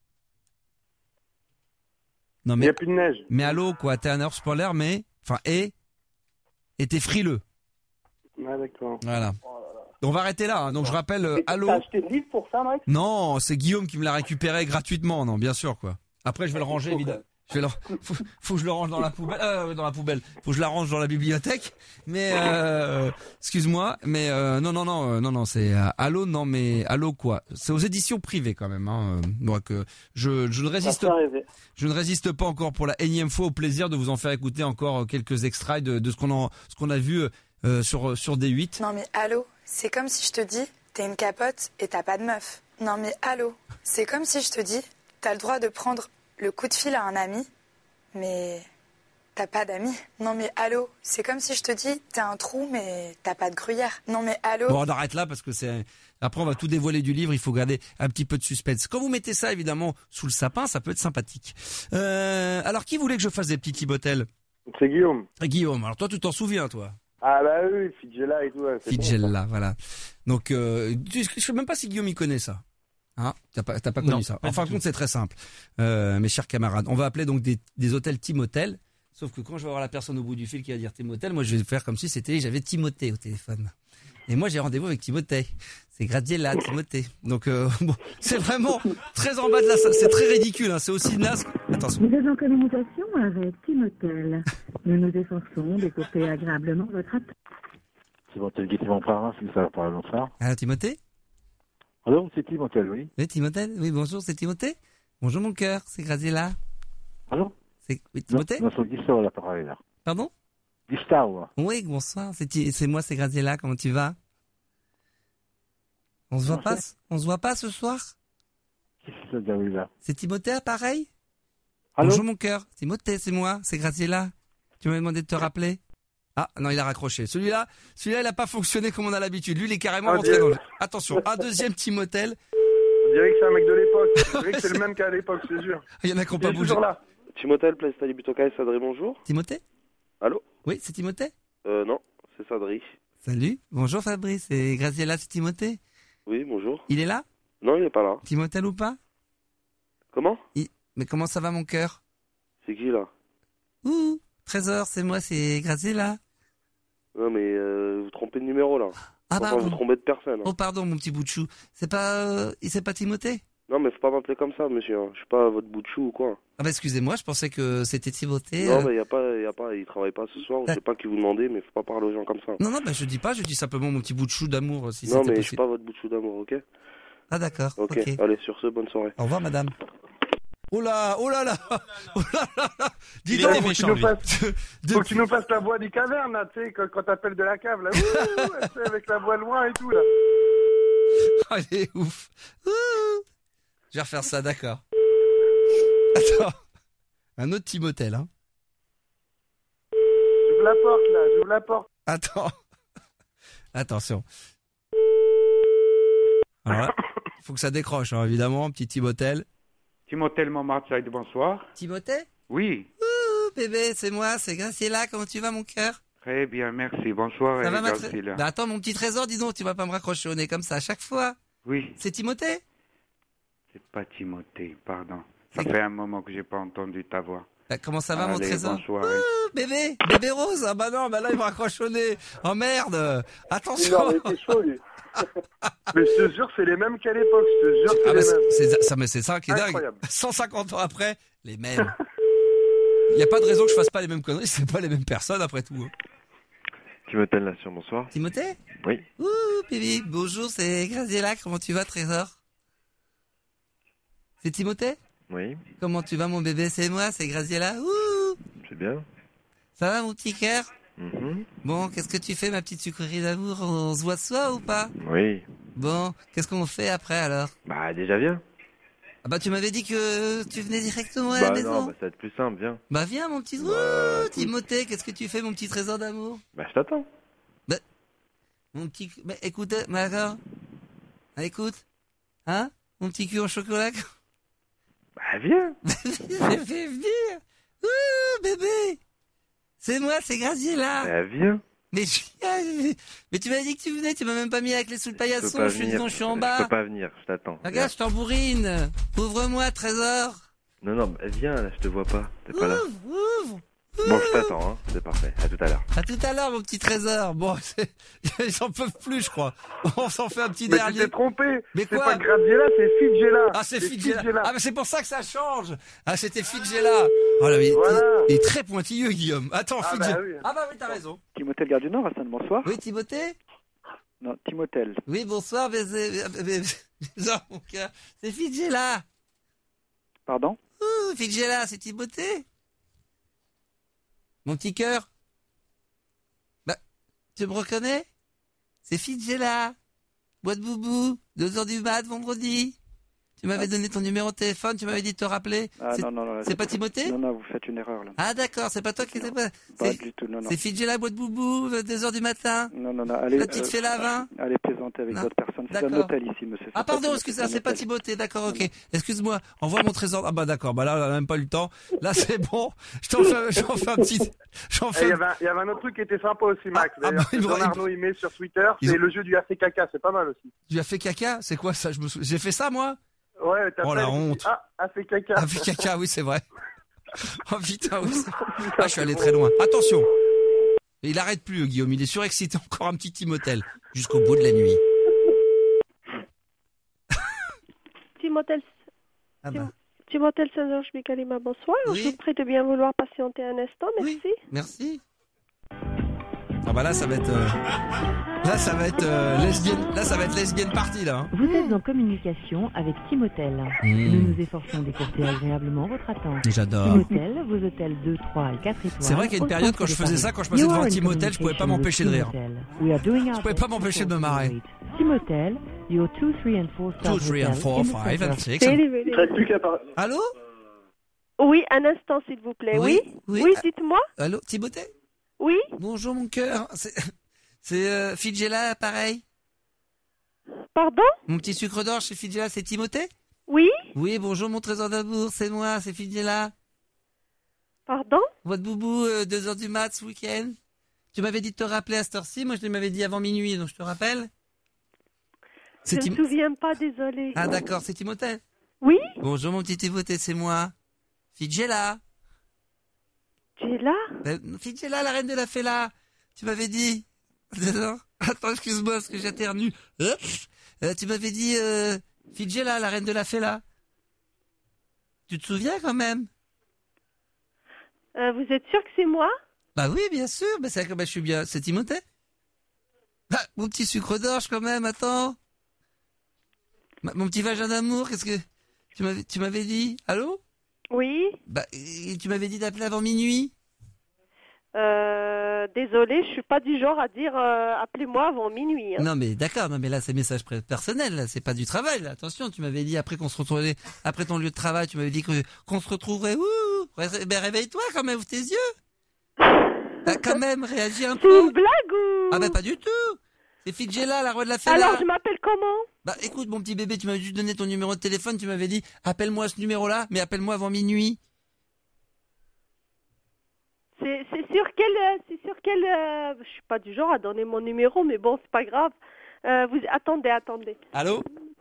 Non mais. Il y a plus de neige. Mais allô quoi, t'es un ours polaire mais, enfin et t'es frileux. Ah d'accord. Voilà. On va arrêter là. Hein. Donc je rappelle, allô. T'as acheté le livre pour ça, Max? Non, c'est Guillaume qui me l'a récupéré gratuitement. Non, bien sûr quoi. Après je vais le ranger évidemment. Faut que je le range dans la poubelle. Faut que je la range dans la bibliothèque. Mais excuse-moi, mais non, c'est allô, non mais allô quoi. C'est aux éditions privées quand même. Hein. Donc je ne résiste pas encore pour la énième fois au plaisir de vous en faire écouter encore quelques extraits de ce qu'on a vu sur D8. Non mais allô, c'est comme si je te dis t'es une capote et t'as pas de meuf. Non mais allô, c'est comme si je te dis t'as le droit de prendre le coup de fil à un ami, mais t'as pas d'amis. Non mais allô, c'est comme si je te dis t'es un trou mais t'as pas de gruyère. Non mais allô. Bon on arrête là parce que après on va tout dévoiler du livre, il faut garder un petit peu de suspense. Quand vous mettez ça évidemment sous le sapin, ça peut être sympathique. Alors qui voulait que je fasse des petits Timothées? C'est Guillaume. Guillaume, alors toi tu t'en souviens toi? Ah bah oui, Fidjela et tout. Ouais, Fidjela, bon, voilà. Donc je sais même pas si Guillaume y connaît ça. Hein, t'as pas connu ça. En fin de compte, c'est très simple, mes chers camarades. On va appeler donc des hôtels Timothée. Sauf que quand je vais avoir la personne au bout du fil qui va dire Timothée, moi je vais faire comme si j'avais Timothée au téléphone. Et moi j'ai rendez-vous avec Timothée. C'est Graziella, Timothée. Donc bon, c'est vraiment très en bas de la salle. C'est très ridicule. Hein. C'est aussi naze. Attention. Vous êtes en communication avec Timothée. Nous nous efforçons d'écouter agréablement votre appel. Timothée qui est mon frère, c'est ça pour bonsoir. Ah Timothée. Allô, c'est Timothée, oui. Oui, Timothée. Oui, bonjour, c'est Timothée. Bonjour mon cœur, c'est Graziella. Allô? C'est Timothée? Non, c'est Gustave l'appareil là. Pardon? Gustave. Oui, bonsoir. C'est moi, c'est Graziella. Comment tu vas? On se voit pas ce soir? Qu'est-ce que c'est là? C'est Timothée, pareil? Allô? Bonjour mon cœur. Timothée, c'est moi, c'est Graziella. Tu m'avais demandé de te rappeler? Ah, non, il a raccroché. Celui-là, il a pas fonctionné comme on a l'habitude. Lui, il est carrément rentré dans le... Attention, un deuxième Timothée. On dirait que c'est un mec de l'époque. On dirait que c'est le même qu'à l'époque, c'est sûr. Il y en a qui n'ont pas bougé. Toujours là. Timothée, place Tali Butokai, Sadri, bonjour. Timothée? Allô? Oui, c'est Timothée? Non, c'est Sadri. Salut. Bonjour Fabrice, c'est Graziella, c'est Timothée? Oui, bonjour. Il est là? Non, il est pas là. Timothée ou pas? Comment? Mais comment ça va mon cœur? C'est qui là? Ouh, Trésor, c'est moi, c'est Graziella. Non mais vous trompez de numéro là. Ah enfin, pardon. vous trompez de personne. Hein. Oh pardon mon petit bout de chou. C'est pas Timothée? Non mais faut pas m'appeler comme ça monsieur. Je suis pas votre bout de chou ou quoi. Ah bah excusez-moi, je pensais que c'était Timothée. Non mais y a pas, il travaille pas ce soir. Je sais pas qui vous demandez, mais faut pas parler aux gens comme ça. Non bah je dis simplement mon petit bout de chou d'amour si non mais possible. je suis pas votre bout de chou d'amour, ok? Ah d'accord. Ok. Allez sur ce, bonne soirée. Au revoir madame. Oh là là. Oh là là. Dis Il était donc. méchant, lui. Faut que tu nous fasses la voix des cavernes, là, tu sais, quand t'appelles de la cave, là. Tu sais, avec la voix loin et tout, là. Allez, ouf. Je vais refaire ça, d'accord. Attends. Un autre Timothée, hein. J'ouvre la porte, là, j'ouvre la porte. Attends. Attention. Alors là, faut que ça décroche, hein, évidemment, petit Timothée. Timothée Montmartre, bonsoir. Timothée? Oui. Bébé, c'est moi, c'est Graciela, comment tu vas, mon cœur? Très bien, merci. Bonsoir, Ça va, Graciela. Bah attends, mon petit trésor, dis donc, tu vas pas me raccrocher au nez comme ça à chaque fois. Oui. C'est Timothée? C'est pas Timothée, pardon. Ça fait un moment que j'ai pas entendu ta voix. Bah, comment ça va, mon Allez, trésor? bonsoir. Bébé Rose, ah bah non, bah là il me raccroche au nez. Oh merde, attention. Non, mais t'es chaud, lui. Mais je te jure, c'est les mêmes qu'à l'époque, je te jure, c'est Ah les bah mêmes. mais c'est ça qui est Incroyable. dingue. 150 ans après, les mêmes. Il y a pas de raison que je fasse pas les mêmes conneries, c'est pas les mêmes personnes après tout. Hein. Timothée Nation, bonsoir. Timothée? Oui. Ouh, bébé, bonjour, c'est Graciela, comment tu vas, trésor? C'est Timothée? Oui. Comment tu vas, mon bébé? C'est moi, c'est Graciela. Ouh! C'est bien. Ça va, mon petit cœur? Mhm. Bon, qu'est-ce que tu fais, ma petite sucrerie d'amour? On se voit ce soir ou pas? Oui. Bon, qu'est-ce qu'on fait après alors? Bah, déjà viens. Ah bah tu m'avais dit que tu venais directement à la Bah maison. non, bah ça va être plus simple, viens. Bah viens, mon petit... Bah, Ouh, écoute. Timothée, qu'est-ce que tu fais, mon petit trésor d'amour? Bah, je t'attends. Bah, mon petit... Mais écoute, mais d'accord. Ah, écoute. Hein? Mon petit cul en chocolat. Bah, viens. J'ai fait venir. Ouh, bébé. C'est moi, c'est Graciela. Bah, viens. Mais tu m'avais dit que tu venais, tu m'as même pas mis la clé sous le Je peux paillasson, pas je suis venir. dedans, je suis en Je bas. peux pas venir, je t'attends. Regarde, je tambourine. Ouvre-moi, trésor. Non, non, bah, viens, là, je te vois pas. T'es pas là. Ouvre. Bon, je t'attends, hein. C'est parfait. À tout à l'heure. À tout à l'heure, mon petit trésor. Bon, ils en peuvent plus, je crois. On s'en fait un petit Mais dernier. tu t'es trompé. Mais c'est quoi? pas Graziella, c'est Fidjela. Ah, c'est Fidjela. Ah, mais c'est pour ça que ça change. Ah, c'était Fidjela. Oh là, mais Voilà. il est très pointilleux, Guillaume. Attends, Ah, Fidjela. bah oui. Ah bah oui, t'as raison. Timothée Gare du Nord, Hassan, bonsoir. Oui, Timothée? Non, Timothée. Oui, bonsoir, non, mon cœur. C'est Fidjela. Pardon? Ouh, Fidjela, c'est Timothée. Mon petit cœur. Bah, tu me reconnais? C'est Fidjela. Boîte boubou, 2h du mat, vendredi. Tu m'avais donné ton numéro de téléphone, tu m'avais dit de te rappeler. Ah non, non, non. C'est pas Timothée? Non, non, vous faites une erreur là. Ah d'accord, c'est pas toi qui étais pas. Pas du tout, non, non. C'est Fidjela, boîte boubou, 2h du matin. Non, non, non, allez. La petite fée la vin. Allez plaisanter avec Non. votre personne. C'est un D'accord. hôtel ici, monsieur. Ah pardon, excusez-moi, c'est pas Timothée, d'accord, ok. Excuse-moi, envoie mon trésor. Ah bah d'accord, bah là, on a même pas eu le temps. Là c'est bon, j'en fais un petit... Il y avait un autre truc qui était sympa aussi, Max. Ah, D'ailleurs, bah, Jean Arnaud, il met sur Twitter, c'est le jeu du AC caca, c'est pas mal aussi. Tu as fait caca? C'est quoi ça? J'ai fait ça moi? Ouais, t'as Oh fait, la honte. Ah, AC caca. Ah, fait caca, oui, c'est vrai. Oh putain, oui. Ah, je suis allé très loin. Attention. Et il arrête plus, Guillaume. Il est surexcité. Encore un petit Timothée. Jusqu'au bout de la nuit. Timothée Ah bah. Timothée Saint-Georges Mikalima, bonsoir. Oui. Je vous prie de bien vouloir patienter un instant, merci. Merci. Ah bah là, ça va être... lesbienne. Là, ça va être lesbienne party, là. Hein. Vous êtes en communication avec Timotel. Nous nous efforçons d'écourter agréablement votre attente. J'adore. Timotel, vos hôtels 2, 3 et 4 étoiles. C'est vrai qu'il y a une période, quand je faisais ça, quand je passais devant un Timotel, je pouvais pas m'empêcher de rire. Je pouvais pas m'empêcher de me marrer. Timotel, your 2, 3 and 4 star 2, 3 and 4, 5 and 6. Il te reste plus qu'à parler. Allô? Oui, un instant, s'il vous plaît. Oui, dites-moi. Allô, Timothée? Oui. Bonjour, mon cœur. C'est Fidjela, pareil. Pardon? Mon petit sucre d'orge, c'est Fidjela, c'est Timothée? Oui. Oui, bonjour, mon trésor d'amour, c'est moi, c'est Fidjela. Pardon? Votre boubou, 2h du mat ce week-end. Tu m'avais dit de te rappeler à cette heure-ci, moi je m'avais dit avant minuit, donc je te rappelle. Je ne me souviens pas, désolé. Ah d'accord, c'est Timothée? Oui. Bonjour, mon petit Timothée, c'est moi. Fidjela. Fidjela? Fidjela, la reine de la Fela. Tu m'avais dit... Non. Attends, excuse-moi, parce que j'éternue. Tu m'avais dit Fidjela, la reine de la Fela. Tu te souviens quand même? Vous êtes sûr que c'est moi? Bah oui, bien sûr. Bah, je suis bien. C'est Timothée? Bah, mon petit sucre d'orge quand même, attends. Mon petit vagin d'amour, qu'est-ce que... Tu m'avais dit? Allô? Oui. Tu m'avais dit d'appeler avant minuit. Désolée, je suis pas du genre à dire appelez-moi avant minuit. Hein. Non mais d'accord, non mais là c'est message personnel, là, c'est pas du travail. Là. Attention, tu m'avais dit après qu'on se retrouvait après ton lieu de travail, tu m'avais dit qu'on se retrouverait. Ben réveille-toi quand même, ouvre tes yeux. Quand même, réagis un peu. C'est une blague ou? Ah pas du tout. C'est Fidjela, la roi de la fête. Alors je m'appelle comment? Écoute mon petit bébé, tu m'avais juste donné ton numéro de téléphone, tu m'avais dit appelle-moi à ce numéro-là, mais appelle-moi avant minuit. C'est sur quel je suis pas du genre à donner mon numéro, mais bon, c'est pas grave. Attendez. Allô?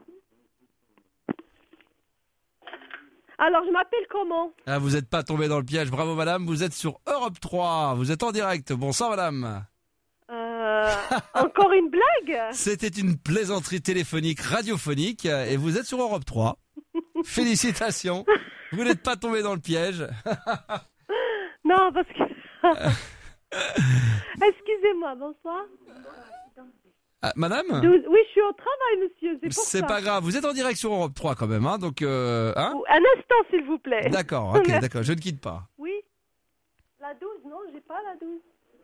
Alors, je m'appelle comment? Ah, vous êtes pas tombé dans le piège. Bravo, madame. Vous êtes sur Europe 3. Vous êtes en direct. Bonsoir, madame. Encore une blague? C'était une plaisanterie téléphonique, radiophonique, et vous êtes sur Europe 3. Félicitations. Vous n'êtes pas tombé dans le piège. Non, parce que... Excusez-moi, bonsoir. Madame? Oui, je suis au travail, monsieur, c'est pour ça. C'est pas grave, vous êtes en direct sur Europe 3 quand même, hein, donc... Un instant, s'il vous plaît. D'accord, ok, d'accord, je ne quitte pas. Oui. La 12, non, j'ai pas la 12.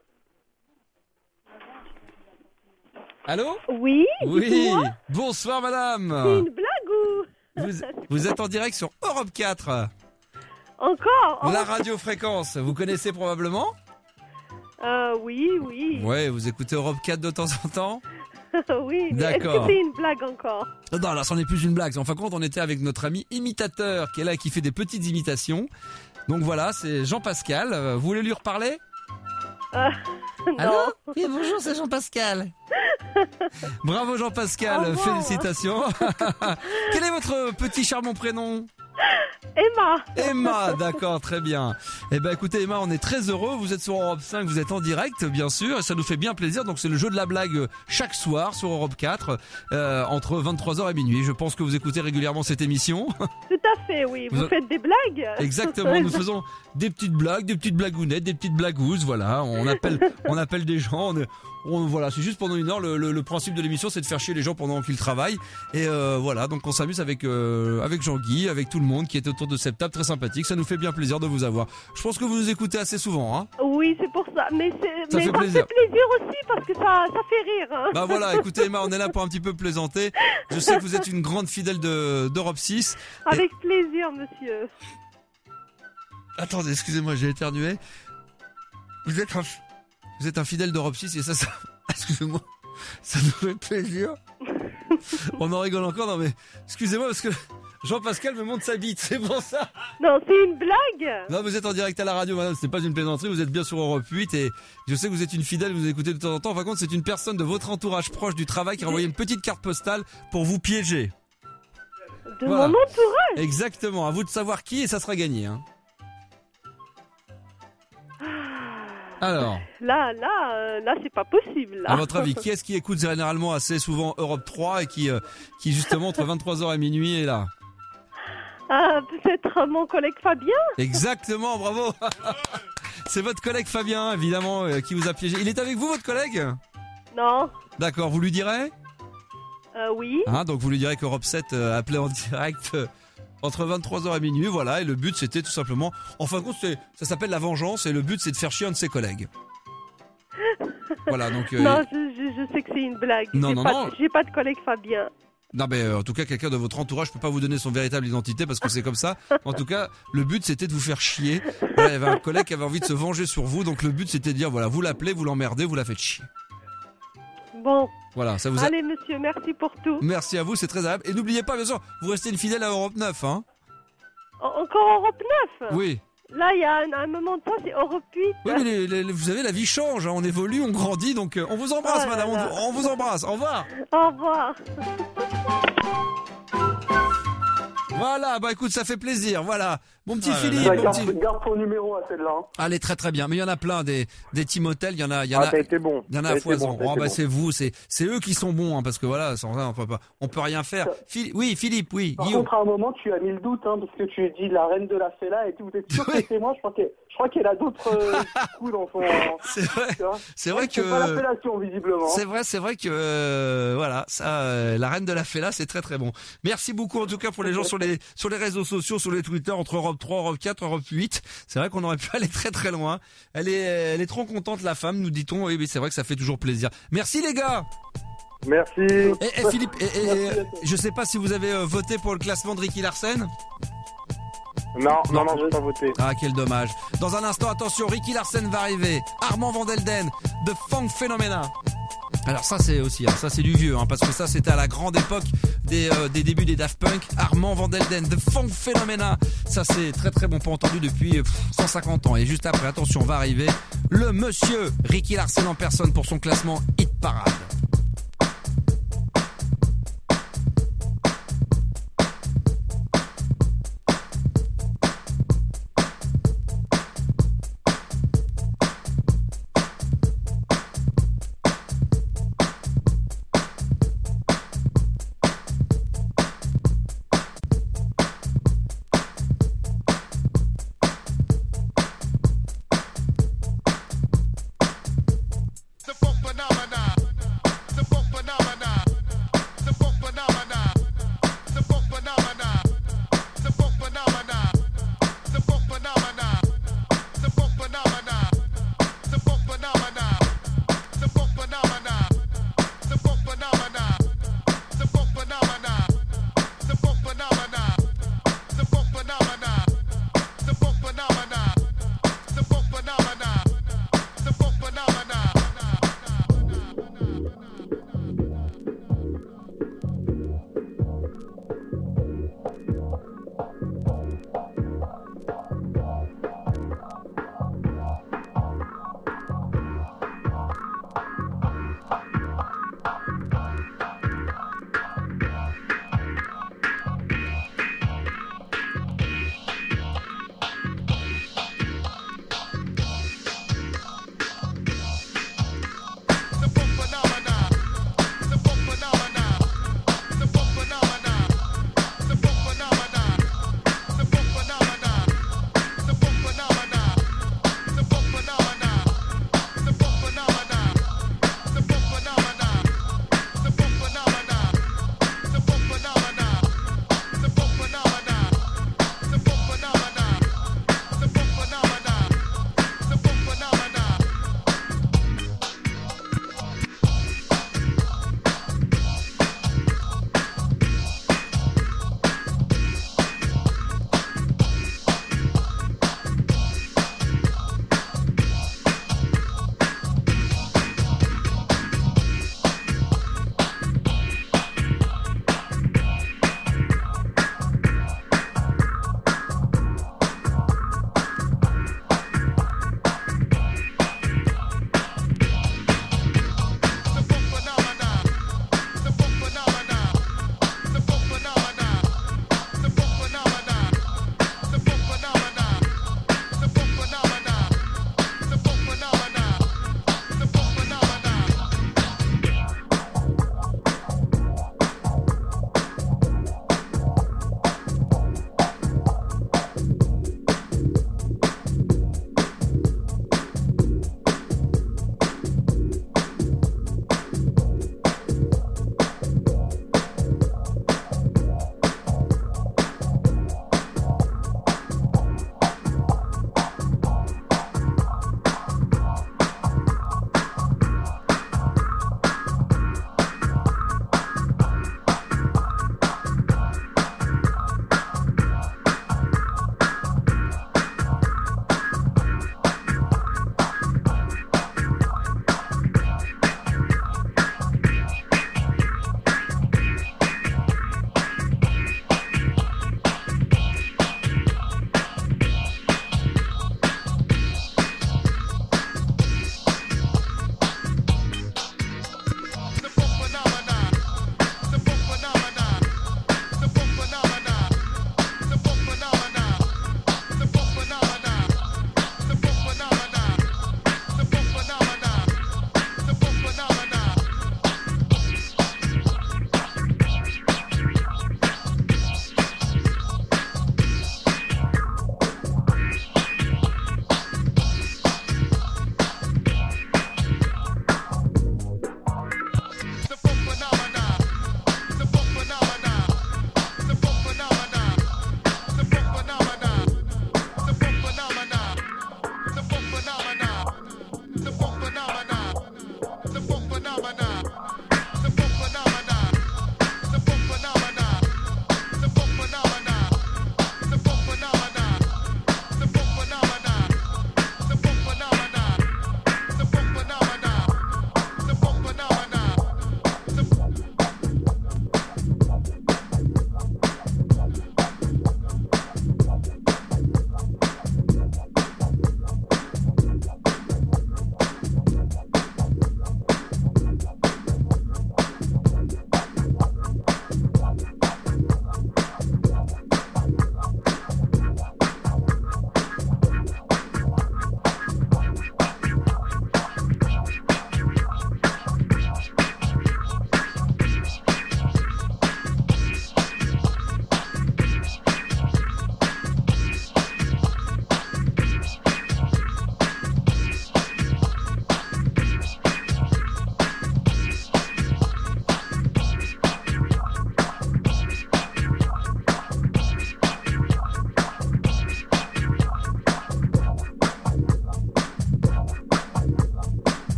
Allô? Oui, oui. Bonsoir, madame. C'est une blague ou... Vous êtes en direct sur Europe 4. Encore? La radiofréquence, vous connaissez probablement? Oui. Ouais, vous écoutez Europe 4 de temps en temps? Oui, mais d'accord. Est-ce que c'est une blague encore? Non, là, c'en est plus une blague. En fin de compte, on était avec notre ami imitateur qui est là et qui fait des petites imitations. Donc voilà, c'est Jean-Pascal. Vous voulez lui reparler? Allô? Oui, bonjour, c'est Jean-Pascal. Bravo Jean-Pascal, félicitations. Quel est votre petit charmant prénom? Emma, d'accord, très bien. Eh ben écoutez Emma, on est très heureux, vous êtes sur Europe 5, vous êtes en direct bien sûr, et ça nous fait bien plaisir. Donc c'est le jeu de la blague chaque soir sur Europe 4 entre 23h et minuit. Je pense que vous écoutez régulièrement cette émission. Tout à fait, oui. Vous faites des blagues? Exactement, nous faisons des petites blagues, des petites blagounettes, des petites blagouzes, voilà. On appelle des gens, voilà, c'est juste pendant une heure. Le principe de l'émission, c'est de faire chier les gens pendant qu'ils travaillent. Et voilà, donc on s'amuse avec Jean-Guy, avec tout le monde qui est autour de cette table, très sympathique. Ça nous fait bien plaisir de vous avoir. Je pense que vous nous écoutez assez souvent, hein? Oui, c'est pour ça. Mais ça fait fait plaisir aussi parce que ça fait rire. Hein. Bah voilà, écoutez Emma, on est là pour un petit peu plaisanter. Je sais que vous êtes une grande fidèle d'Europe 6. Avec plaisir, monsieur. Attendez, excusez-moi, j'ai éternué. Vous êtes un fidèle d'Europe 6 et ça excusez-moi, ça nous fait plaisir. On en rigole encore, non mais excusez-moi parce que Jean-Pascal me montre sa bite, c'est pour ça. Non, c'est une blague. Non, vous êtes en direct à la radio, madame, c'est pas une plaisanterie, vous êtes bien sur Europe 8 et je sais que vous êtes une fidèle, vous écoutez de temps en temps. En fin de compte, c'est une personne de votre entourage proche du travail qui a envoyé une petite carte postale pour vous piéger. De mon entourage? Exactement, à vous de savoir qui et ça sera gagné, hein. Alors. Là, c'est pas possible, là. À votre avis, qui est-ce qui écoute généralement assez souvent Europe 3 et qui justement entre 23h et minuit est là? Peut-être mon collègue Fabien? Exactement, bravo. C'est votre collègue Fabien, évidemment, qui vous a piégé. Il est avec vous, votre collègue? Non. D'accord, vous lui direz? Oui. Donc vous lui direz qu'Europe 7 appelait en direct entre 23h et minuit, voilà, et le but c'était tout simplement, en fin de compte ça s'appelle la vengeance, et le but c'est de faire chier un de ses collègues. Voilà, donc... non, je sais que c'est une blague. Non. J'ai pas de collègue Fabien. Non mais en tout cas quelqu'un de votre entourage, je peux pas vous donner son véritable identité parce que c'est comme ça. En tout cas, le but c'était de vous faire chier. Voilà, il y avait un collègue qui avait envie de se venger sur vous, donc le but c'était de dire voilà, vous l'appelez, vous l'emmerdez, vous la faites chier. Bon. Voilà, ça vous Allez monsieur, merci pour tout. Merci à vous, c'est très agréable. Et n'oubliez pas bien sûr, vous restez une fidèle à Europe 9, hein. Encore Europe 9? Oui. Là, il y a un moment de temps, c'est Europe 8. Oui, mais vous savez, la vie change, hein, on évolue, on grandit, donc on vous embrasse, madame, on vous embrasse, au revoir. Au revoir. Voilà, bah écoute, ça fait plaisir, voilà. Mon petit Philippe, Garde ton numéro à celle-là. Hein. Allez, très très bien. Mais il y en a plein des Timothel, il y en a. T'as été bon. Il y en a à foison. C'est vous, c'est eux qui sont bons, hein, parce que voilà, sans ça, on peut rien faire. Oui, Philippe, oui. Par contre, à un moment, tu as mis le doute, hein, parce que tu dis la reine de la Fela et tout. Vous êtes sûr que c'est moi? Je crois qu'elle a d'autres coups dans son. C'est vrai que. C'est pas l'appellation, visiblement. C'est vrai que voilà, ça, la reine de la Fela, c'est très très bon. Merci beaucoup en tout cas pour les gens sur les réseaux sociaux, sur les Twitter, entre Europe Europe 3, Europe 4, Europe 8. C'est vrai qu'on aurait pu aller très très loin. Elle est trop contente, la femme, nous dit-on. Et c'est vrai que ça fait toujours plaisir. Merci les gars. Merci. Et Philippe, je sais pas si vous avez voté pour le classement de Ricky Larsen. Non, j'ai pas voté. Ah, quel dommage. Dans un instant, attention, Ricky Larsen va arriver. Armand Van Delden de Funk Phenomena. Alors ça c'est aussi, ça c'est du vieux, parce que ça c'était à la grande époque des débuts des Daft Punk. Armand Van Delden de Funk Phenomena. Ça c'est très très bon, pas entendu depuis 150 ans. Et juste après, attention, va arriver le monsieur Ricky Larsen en personne pour son classement Hit Parade.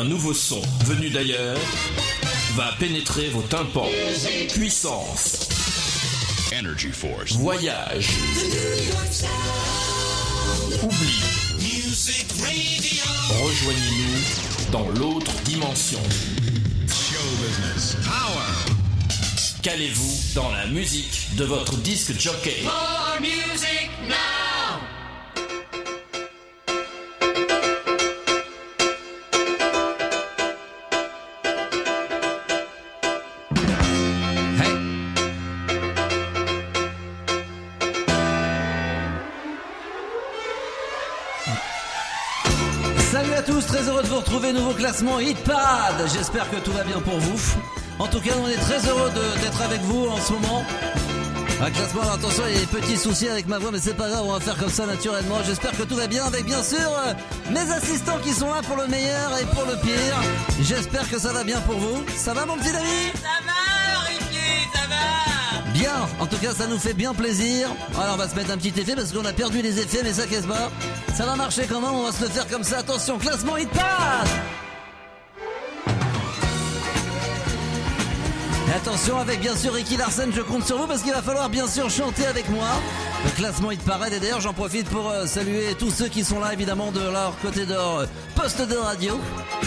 nouveau son venu d'ailleurs va pénétrer vos tympans. Puissance. Energy Force. Voyage. Oubli. Rejoignez-nous dans l'autre dimension. Show business. Power. Calez-vous dans la musique de votre disque jockey. More music now. Salut à tous, très heureux de vous retrouver, nouveau classement Hit Parade. J'espère que tout va bien pour vous. En tout cas, on est très heureux d'être avec vous en ce moment. Un classement, attention, il y a des petits soucis avec ma voix, mais c'est pas grave, on va faire comme ça naturellement. J'espère que tout va bien avec, bien sûr, mes assistants qui sont là pour le meilleur et pour le pire. J'espère que ça va bien pour vous. Ça va, mon petit ami? Ça va, Ricky, ça va. Bien, en tout cas, ça nous fait bien plaisir. Alors, on va se mettre un petit effet parce qu'on a perdu les effets, mais ça casse pas. Ça va marcher quand même, on va se le faire comme ça. Attention, classement Hit Parade. Et attention, avec bien sûr Ricky Larsen, je compte sur vous parce qu'il va falloir bien sûr chanter avec moi. Le classement Hit Parade, et d'ailleurs j'en profite pour saluer tous ceux qui sont là évidemment de leur côté de poste de radio.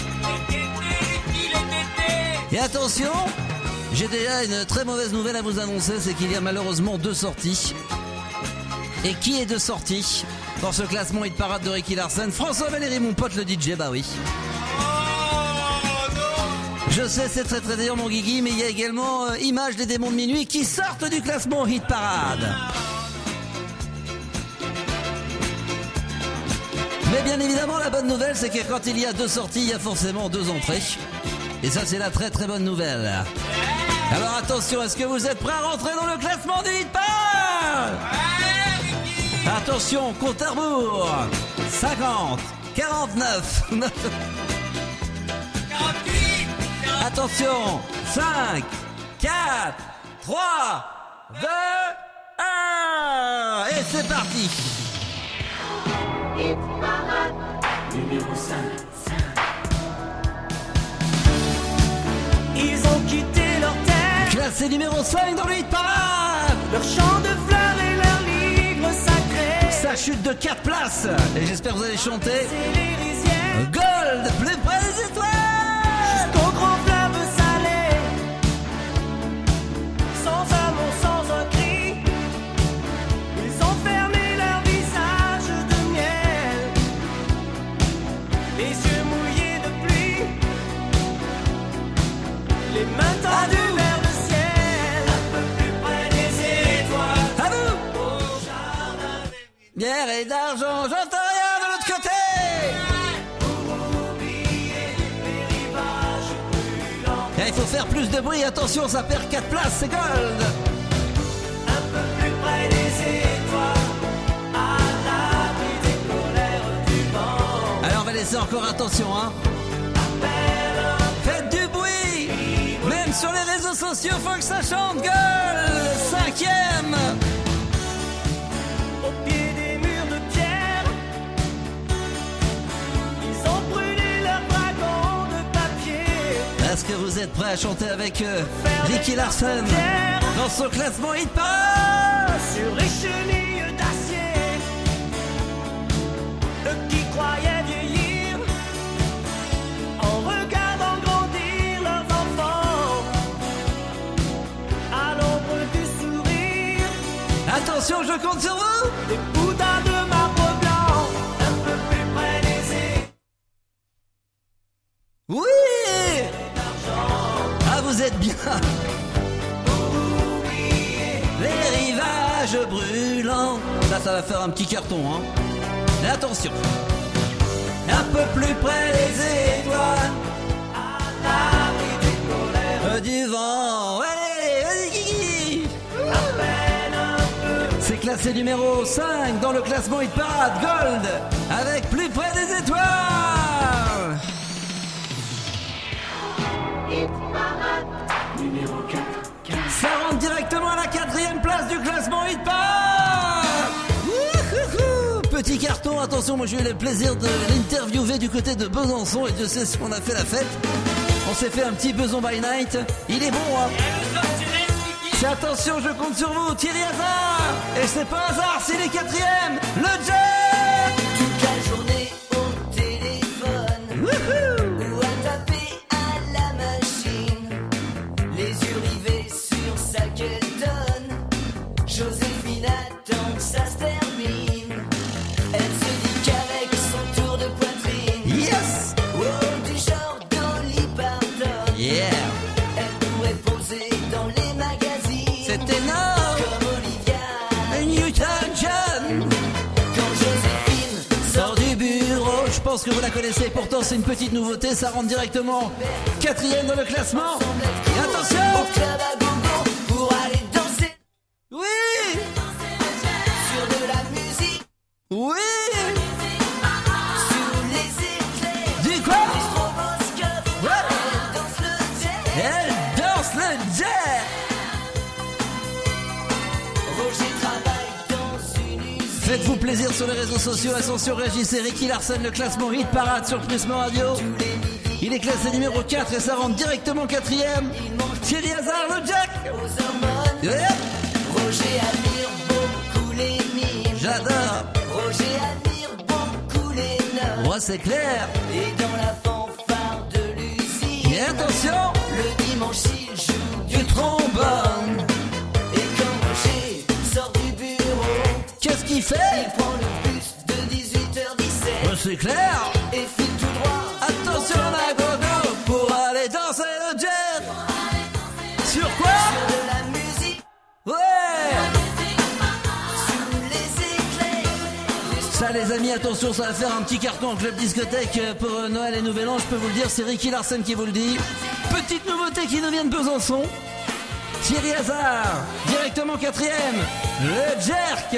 Et attention, j'ai déjà une très mauvaise nouvelle à vous annoncer, c'est qu'il y a malheureusement 2 sorties. Et qui est de sortie dans ce classement Hit Parade de Ricky Larsen? François Valéry, mon pote le DJ, bah oui. Je sais, c'est très très dur mon Guigui, mais il y a également Image des démons de minuit qui sortent du classement Hit Parade. Mais bien évidemment, la bonne nouvelle, c'est que quand il y a 2 sorties, il y a forcément 2 entrées. Et ça, c'est la très très bonne nouvelle. Alors attention, est-ce que vous êtes prêts à rentrer dans le classement du Hit Parade? Attention, compte à rebours. 50, 49, 9... Attention, 5, 4, 3, 2, 1, et c'est parti. Hit Parade numéro 5. Ils ont quitté leur terre, classé numéro 5 dans le Hit Parade. leur champ de fleurs et leurs livres sacrés. Ça chute de 4 places. Et j'espère que vous allez chanter Gold, plus près des étoiles. Jusqu'au grand fleuve salé, sans un mot, sans un cri, ils ont fermé leur visage de miel, les yeux mouillés de pluie, les mains tendues vers le ciel, un peu plus près des étoiles. À vous. Au jardin des bière et d'argent, j'entends rien de l'autre côté. Et il faut faire plus de bruit, attention, ça perd 4 places, c'est Gold. Un peu plus près des étoiles, à l'abri des colères du vent. Alors on va laisser encore, attention, hein. Faites du bruit. Même sur les réseaux sociaux, faut que ça chante. Gold, 5e. Au pied des murs de pierre, ils ont brûlé leurs wagons de papier. Est-ce que vous êtes prêts à chanter avec Ricky Larsen dans son classement Hit Parade? Sur les chenilles d'acier, eux qui croyaient vieillir en regardant grandir leurs enfants à l'ombre du sourire. Attention, je compte sur vous. Des boudins de marbre blanc, un peu plus près des étoiles. Oui. Ah, vous êtes bien. Les rivages brûlants. Ça va faire un petit carton, hein. Mais attention. Un peu plus près des étoiles, à l'abri des colères du vent. Allez, vas-y, Guigui. C'est classé numéro 5 dans le classement Hit Parade Gold, avec plus près des étoiles. Hit Parade numéro 4. Ça rentre directement à la 4e place du classement Hit Parade. Petit carton, attention, moi j'ai eu le plaisir de l'interviewer du côté de Besançon et Dieu sait si on a fait la fête. On s'est fait un petit Beson by night. Il est bon, hein. C'est attention, je compte sur vous, Thierry Hazard. Et c'est pas hasard, c'est les 4e, le Jack. Toute la journée au téléphone. Ou à taper à la machine. Les yeux rivés sur sa Kelton. Joséphine attend que ça se termine. Elle se dit qu'avec son tour de poitrine. Yes. Oh, du genre Dolly Parton. Yeah. Elle pourrait poser dans les magazines. C'est énorme. Comme Olivia Newton-John. Quand Joséphine Sort du bureau, je pense que vous la connaissez, pourtant c'est une petite nouveauté, ça rentre directement 4e dans le classement. Et attention au club à gogo pour aller danser. Oui. Sur de la musique. Oui. Sous les éclairs. Du quoi? Les stroboscopes. Ouais. Elle danse le jet. Elle danse le jet. Roger travaille dans une usine. Faites-vous plaisir sur les réseaux sociaux, attention, réagissez. Ricky Larson, le classement Hit Parade sur Prisme Radio. Il est classé numéro 4 et ça rentre directement 4e. Thierry Hazard, le Jack. Aux hormones. Yeah. Roger admire beaucoup les mimes. J'adore. Roger admire beaucoup les notes. Ouais, c'est clair. Et dans la fanfare de l'usine. Et attention, le dimanche il joue du trombone. Et quand Roger sort du bureau, qu'est-ce qu'il fait? Il prend le bus de 18h17. Ouais, c'est clair. Et file tout droit. Attention la gogo pour aller danser le jet. Sur quoi? Sur de la musique. Ouais. Sous les éclairs. Ça les amis, attention, ça va faire un petit carton en club discothèque pour Noël et Nouvel An, je peux vous le dire, c'est Ricky Larson qui vous le dit. Petite nouveauté qui nous vient de Besançon. Thierry Hazard, directement 4e, le Jerk.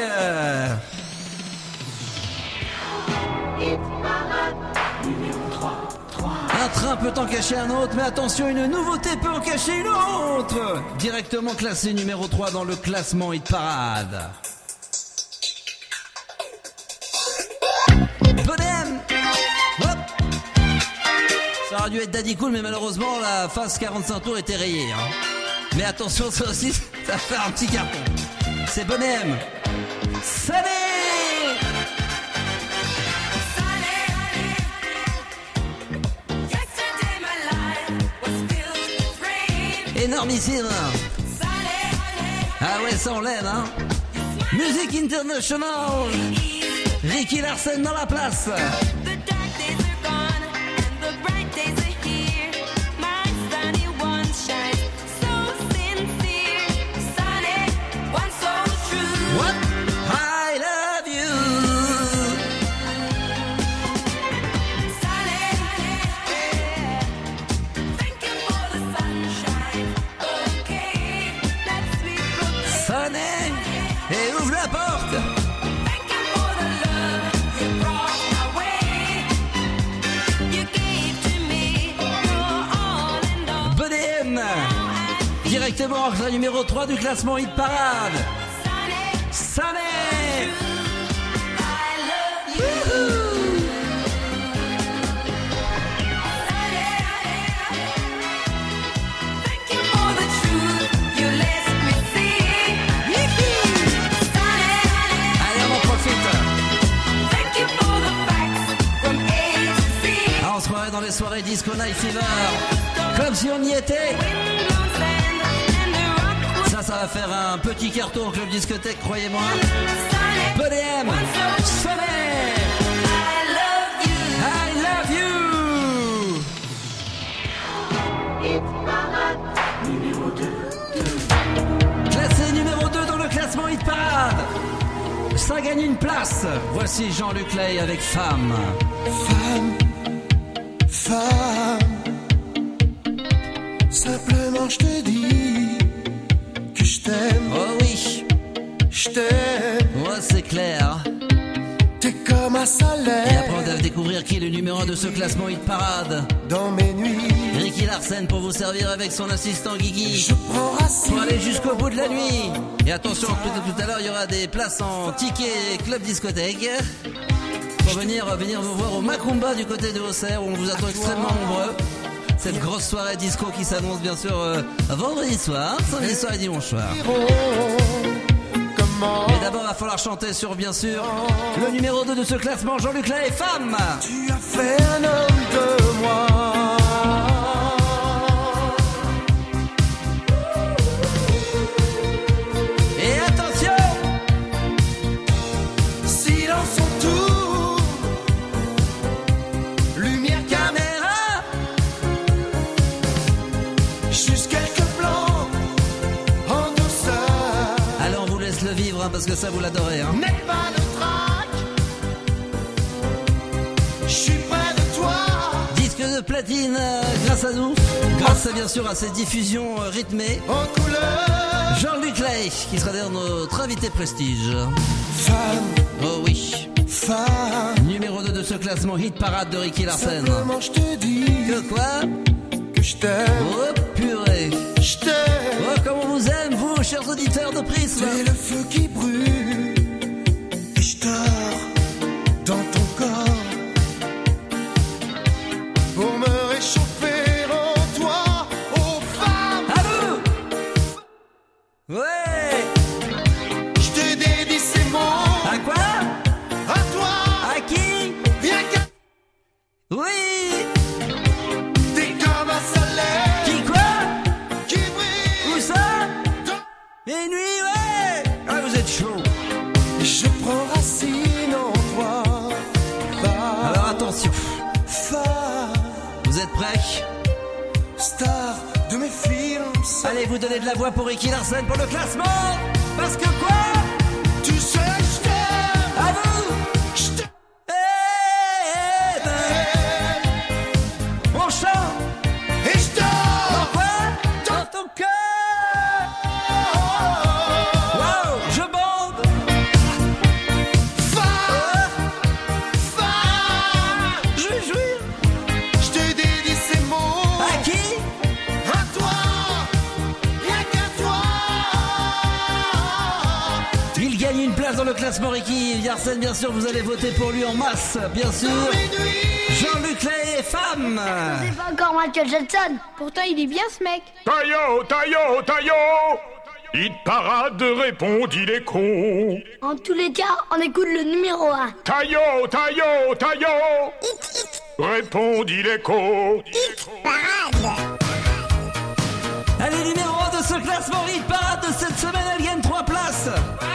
Un train peut en cacher un autre, mais attention, une nouveauté peut en cacher une autre. Directement classé numéro 3 dans le classement Hit Parade. Bonhomme. Hop. Ça aurait dû être Daddy Cool, mais malheureusement la phase 45 tours était rayée. Hein. Mais attention, ça aussi, ça va faire un petit carton. C'est Bonhomme. Salut. Énormissime. Ah ouais, ça on l'aime, hein. Musique internationale. Ricky Larson dans la place. What? I love you. Sonnez et ouvre la porte. Bonhomme. Directement en numéro 3 du classement Hit Parade. Sonnez. Ah, on se croirait dans les soirées Disco Night Fever, comme si on y était. Ça va faire un petit carton au club discothèque, croyez-moi. Bonhomme, Sonnez. I love you. Classé numéro 2 dans le classement Hit Parade. Ça gagne une place. Voici Jean-Luc Lay avec Femme. Femme, femme, simplement je te dis que je t'aime. Oh oui, je t'aime. Ouais, c'est clair. T'es comme grâce à l'air. Et après on va découvrir qui est le numéro 1 de ce classement hit parade. Dans mes nuits, Ricky Larsen pour vous servir avec son assistant Guigui. je prends racine. Pour aller jusqu'au bout de la nuit. Et attention, tout à l'heure il y aura des places en ticket club discothèque. Pour venir vous voir au Macumba du côté de Auxerre où on vous attend extrêmement nombreux. Cette grosse soirée disco qui s'annonce bien sûr vendredi soir, samedi soir et dimanche soir. Mais d'abord il va falloir chanter sur bien sûr le numéro 2 de ce classement, Jean-Luc Lahaye, Femme. Tu as fait un homme de moi. Et attention, Silence autour, lumière, caméra, juste quelques plans en douceur. allez on vous laisse le vivre hein, parce que ça vous l'adorez hein. N'aie pas de trac, je suis près de toi. Disque de platine grâce à nous, grâce bien sûr à ces diffusions rythmées. En couleur, Jean-Luc Lahaye qui sera d'ailleurs notre invité prestige. femme, Oh oui, femme. numéro 2 de ce classement hit parade de Ricky Larsen. Simplement je te dis Que quoi? que je t'aime, Oh purée. je t'aime. Oh comme on vous aime vous chers auditeurs de Prisme. C'est le feu qui brûle et je dors dans ton corps pour me réchauffer en toi, oh femme. À vous. Ouais. Je te dédie ces mots À quoi? à toi, À qui? rien qu'à Oui. t'es comme un soleil Qui quoi? qui brille. Où ça? Les nuits ouais. Ah vous êtes chaud. Je prends racine en toi, femme. Alors attention, Femme, vous êtes prêts? star de mes films. Allez vous donnez de la voix pour Ricky Larsen pour le classement. Parce que quoi? Tu sais, je t'aime. À vous. Je t'aime. On chante. Et je dors Dans ton cœur. Wow, je bande. Femme, femme, Je vais jouir. je te dédie ces mots À qui? à toi, rien qu'à toi. Il gagne une place dans le classement Ricky Larsen, bien sûr, vous allez voter pour lui en masse, bien sûr. Jean-Luc Lahaye, Femme. C'est pas encore Michael Jackson. Pourtant, il est bien ce mec. Taillot, taillot, taillot. Hit parade, répondit l'écho. En tous les cas, on écoute le numéro 1. Taillot, taillot, taillot. Répondit l'écho. Allez, numéro 1 de ce classement hit parade de cette semaine, elle gagne 3 places.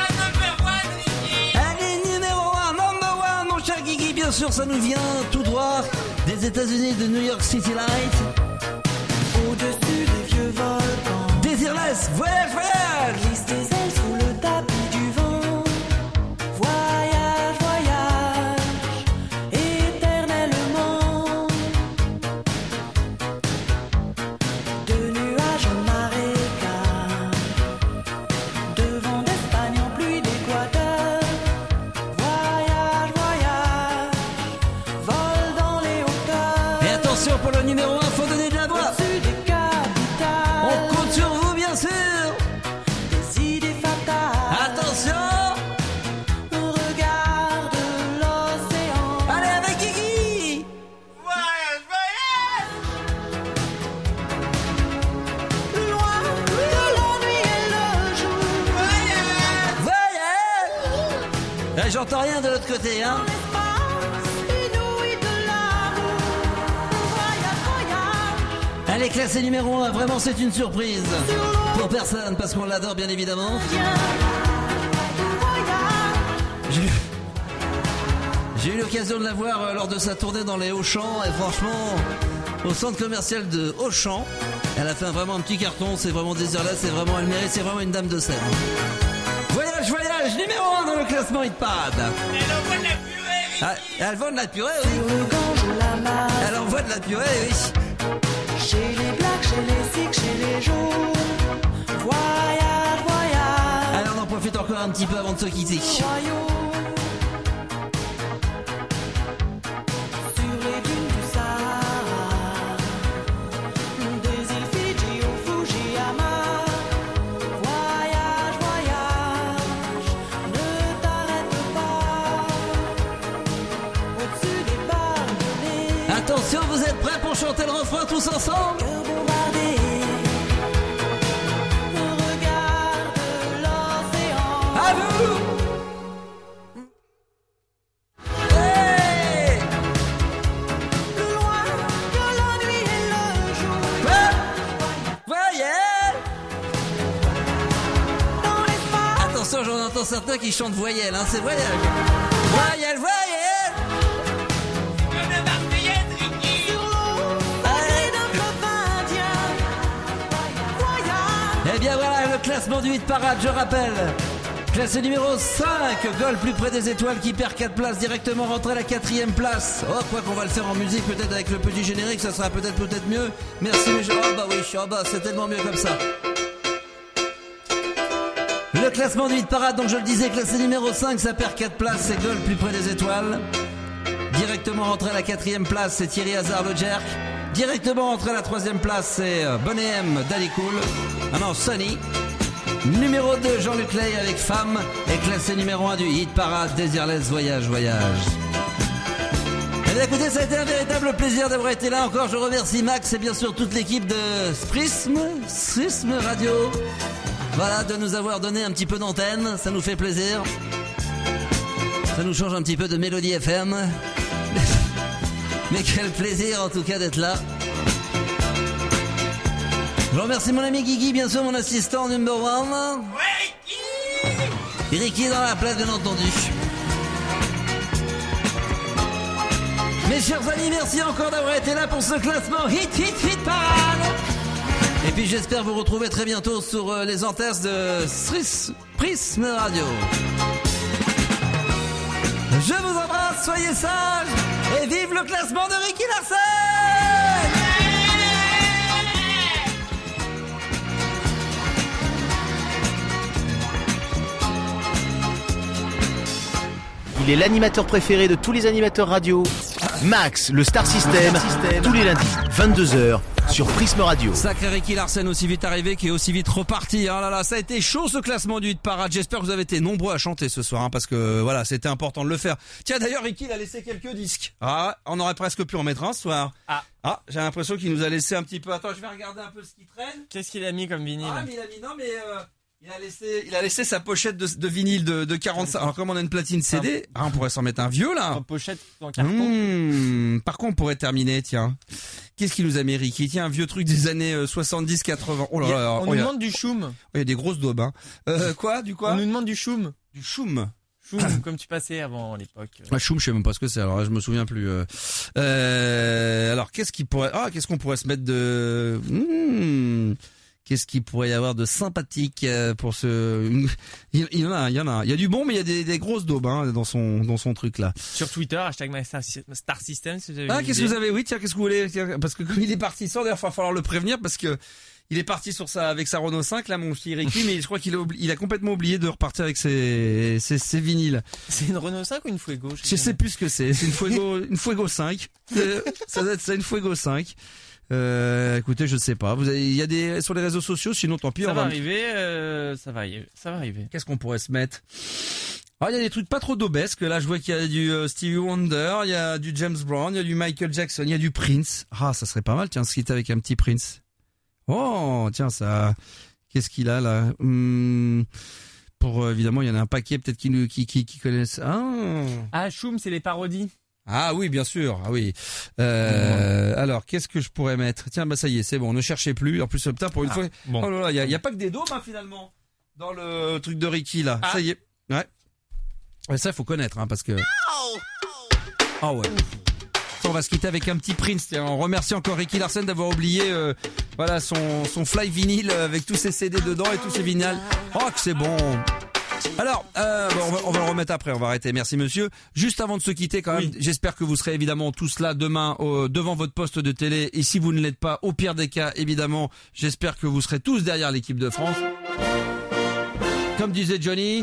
Allez, numéro 1, number 1, mon cher Guigui, bien sûr, ça nous vient tout droit des États-Unis, de New York City Light. Au-dessus des vieux volcans, Désirless, voyage, voyage. glisse des ailes sous le tapis du vent. Voyage, voyage, éternellement. De nuages en marécage, de vent d'Espagne en pluie d'Équateur. Voyage, voyage, vol dans les hauteurs. Et attention pour le numéro 1, faut donner de la voix. Au-dessus des capitales, On compte sur vous, bien sûr. des idées fatales. Attention. On regarde l'océan. Allez, avec Guigui. Loin de la nuit et le jour. Voyage. J'entends rien de l'autre côté, hein. Inouï de l'amour. Voyage, voyage. Elle est classée numéro 1, vraiment c'est une surprise. Pour personne, parce qu'on l'adore bien évidemment. J'ai eu l'occasion de la voir lors de sa tournée dans les Auchan et franchement, au centre commercial de Auchan, elle a fait vraiment un petit carton, c'est vraiment Désirless, c'est vraiment elle mérite, c'est vraiment une dame de scène. Voyage, voyage, numéro 1 dans le classement hit parade. Elle envoie de la purée, oui. Elle envoie de la purée, oui. Elle envoie de la purée, oui. Chez les blacks, chez les sikhs, chez les jaunes. Voyage, voyage. Allez, on en profite encore un petit peu avant de se quitter. Prêts pour chanter le refrain tous ensemble? À vous! Hey! Plus loin que la nuit et le jour. Voyez! Attention, j'en entends certains qui chantent voyelle, hein, c'est voyelle. Voyelle, voyelle! Eh bien voilà le classement du hit parade, je rappelle. Classé numéro 5, Gold plus près des étoiles qui perd 4 places, directement rentré à la 4e place. Oh, quoi qu'on va le faire en musique, peut-être avec le petit générique, ça sera peut-être mieux. Merci mes gens. Oh bah oui, c'est tellement mieux comme ça. Le classement du hit parade, donc je le disais, classé numéro 5, ça perd 4 places, c'est Gold plus près des étoiles. Directement rentré à la 4e place, c'est Thierry Hazard le Jerk. Directement rentré à la 3e place, c'est Bonnet M, Dali Cool. Ah non, Sonny. Numéro 2, Jean-Luc Ley avec Femme. Et classé numéro 1 du hit parade, Désirless, Voyage, Voyage. Eh bien écoutez, ça a été un véritable plaisir d'avoir été là encore. Je remercie Max et bien sûr toute l'équipe de Prisme Radio. Voilà, de nous avoir donné un petit peu d'antenne, ça nous fait plaisir. Ça nous change un petit peu de Mélodie FM. Mais quel plaisir en tout cas d'être là. Je remercie mon ami Guigui, bien sûr mon assistant number 1. Et Ricky dans la place bien entendu. Mes chers amis, merci encore d'avoir été là pour ce classement Hit Parade. Et puis j'espère vous retrouver très bientôt sur les antennes de Prisme Radio. Je vous embrasse, soyez sages et vive le classement de Ricky Larsen! Il est l'animateur préféré de tous les animateurs radio. Max, le Star System, tous les lundis, 22h, sur Prisme Radio. Sacré Ricky Larsen, aussi vite arrivé, qui est aussi vite reparti. Ah là là, ça a été chaud ce classement du hit parade. J'espère que vous avez été nombreux à chanter ce soir, hein, parce que voilà, c'était important de le faire. Tiens, d'ailleurs, Ricky, il a laissé quelques disques. Ah, on aurait presque pu en mettre un ce soir. Ah, j'ai l'impression qu'il nous a laissé un petit peu. Attends, je vais regarder un peu ce qu'il traîne. Qu'est-ce qu'il a mis comme vinyle? Ah, mais il a mis, non, mais il a laissé sa pochette de vinyle de 45. Alors comme on a une platine CD, on pourrait s'en mettre un vieux là. En pochette en carton. Par contre, on pourrait terminer, tiens. Qu'est-ce qu'il nous a mis, Ricky? Tiens, un vieux truc des années 70-80. Oh là là. On nous demande du choum. Il y a des grosses daubes, hein. Quoi? Du quoi? On nous demande du choum. Du choum. Choum, comme tu passais avant à l'époque. Choum, je sais même pas ce que c'est. Alors là, je me souviens plus. Alors, qu'est-ce qu'on pourrait se mettre de... Qu'est-ce qu'il pourrait y avoir de sympathique pour ce... Il y en a. Il y a du bon, mais il y a des grosses daubes, hein, dans son truc là. Sur Twitter, #MyStarSystem, si vous avez qu'est-ce que vous avez? Oui, tiens, qu'est-ce que vous voulez? Tiens, parce que comme il est parti sans, d'ailleurs, il va falloir le prévenir parce que il est parti avec sa Renault 5, là, mon petit Ricky, mais je crois qu'il a complètement oublié de repartir avec ses vinyles. C'est une Renault 5 ou une Fuego? Je sais plus ce que c'est. C'est une Fuego 5. Ça doit être ça, une Fuego 5. Écoutez, je sais pas. Il y a des sur les réseaux sociaux, sinon tant pis. Ça va arriver. Qu'est-ce qu'on pourrait se mettre? Ah, il y a des trucs pas trop daubesques. Là, je vois qu'il y a du Stevie Wonder, il y a du James Brown, il y a du Michael Jackson, il y a du Prince. Ah, ça serait pas mal. Tiens, ce qui est avec un petit Prince. Oh, tiens, ça. Qu'est-ce qu'il a là? Évidemment, il y en a un paquet peut-être qui connaissent. Choum, c'est les parodies. Ah oui, bien sûr. Ah oui. Alors, qu'est-ce que je pourrais mettre? Tiens, bah ça y est, c'est bon. Ne cherchez plus. En plus, putain, pour une fois. Bon. Oh là là, il y a pas que des daubes, hein, finalement, dans le truc de Ricky là. Ça y est. Ouais. Et ça, faut connaître, hein, parce que. Ah ouais. On va se quitter avec un petit Prince. On remercie encore Ricky Larsen d'avoir oublié, son fly vinyle avec tous ses CD dedans et tous ses vinyles. Oh, que c'est bon. Alors, on va le remettre après, on va arrêter. Merci monsieur. Juste avant de se quitter quand même, j'espère que vous serez évidemment tous là demain devant votre poste de télé. Et si vous ne l'êtes pas, au pire des cas, évidemment, j'espère que vous serez tous derrière l'équipe de France. Comme disait Johnny,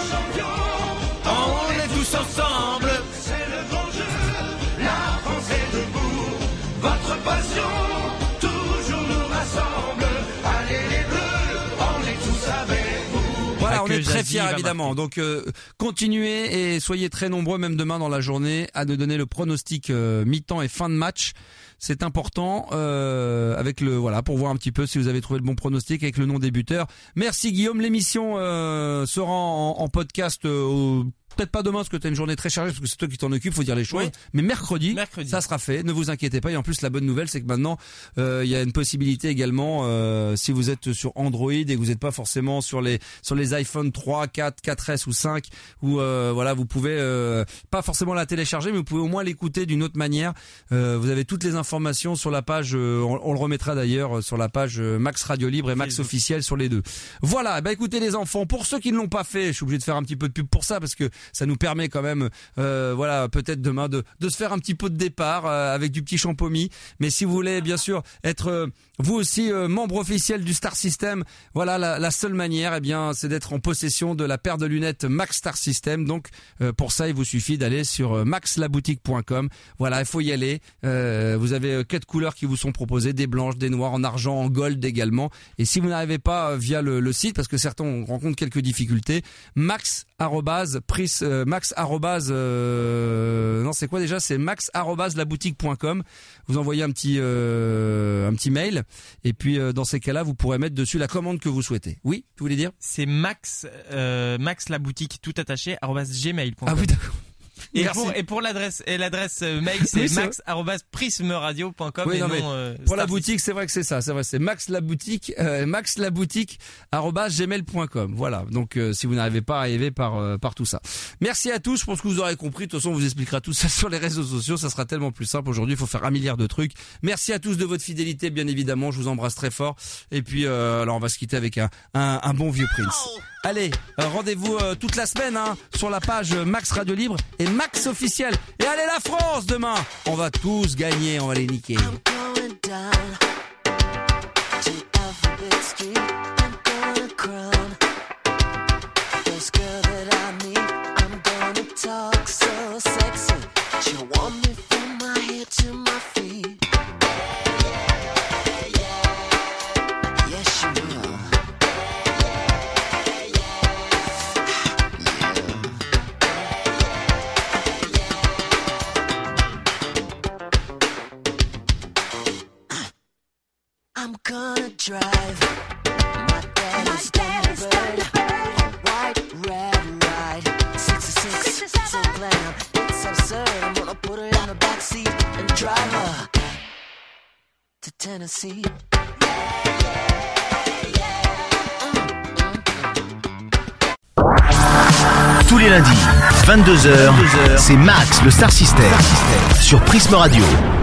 on est tous ensemble. C'est le grand jeu, la France est debout. Votre passion toujours nous rassemble. Allez les bleus, on est tous avec vous. Voilà, on que est très Jazzy fiers va évidemment. Donc continuez et soyez très nombreux, même demain dans la journée, à nous donner le pronostic mi-temps et fin de match. C'est important avec le pour voir un petit peu si vous avez trouvé le bon pronostic avec le nom des buteurs. Merci Guillaume. L'émission sera en podcast. Peut-être pas demain parce que tu as une journée très chargée parce que c'est toi qui t'en occupe, faut dire les choses. Oui. Mais mercredi, ça sera fait. Ne vous inquiétez pas. Et en plus, la bonne nouvelle, c'est que maintenant, il y a une possibilité également, si vous êtes sur Android et que vous n'êtes pas forcément sur les iPhone 3, 4, 4S ou 5, où vous pouvez pas forcément la télécharger, mais vous pouvez au moins l'écouter d'une autre manière. Vous avez toutes les informations sur la page. On le remettra d'ailleurs sur la page Max Radio Libre et Max officiel sur les deux. Voilà. Écoutez les enfants, pour ceux qui ne l'ont pas fait, je suis obligé de faire un petit peu de pub pour ça parce que ça nous permet quand même, peut-être demain de se faire un petit pot de départ avec du petit champomis. Mais si vous voulez, bien sûr, être vous aussi membre officiel du Star System, voilà la seule manière, c'est d'être en possession de la paire de lunettes Max Star System. Donc pour ça, il vous suffit d'aller sur maxlaboutique.com. Voilà, il faut y aller. Vous avez 4 couleurs qui vous sont proposées, des blanches, des noires, en argent, en gold également. Et si vous n'arrivez pas via le site, parce que certains rencontrent quelques difficultés, c'est max@laboutique.com. Vous envoyez un petit mail et puis dans ces cas-là, vous pourrez mettre dessus la commande que vous souhaitez. Oui, tu voulais dire? C'est max la boutique tout attaché @gmail.com. Ah oui, d'accord. Et pour l'adresse mail, c'est max@prismeradio.com. Oui, pour la boutique, c'est vrai que c'est ça. C'est vrai, c'est maxlaboutique@gmail.com. Voilà. Donc, si vous n'arrivez pas à arriver par tout ça. Merci à tous. Je pense que vous aurez compris. De toute façon, on vous expliquera tout ça sur les réseaux sociaux. Ça sera tellement plus simple. Aujourd'hui, il faut faire 1 milliard de trucs. Merci à tous de votre fidélité, bien évidemment. Je vous embrasse très fort. Et puis, alors, on va se quitter avec un bon vieux Prince. Allez, rendez-vous toute la semaine sur la page Max Radio Libre et Max officiel. Et allez la France demain, on va tous gagner, on va les niquer. I'm gonna drive my daddy's Thunderbird, a white red ride, 66, so glam, it's absurd. I'm gonna put her in the backseat and drive her to Tennessee. Tous les lundis, 22h, c'est Max, le Star System, sur Prisme Radio.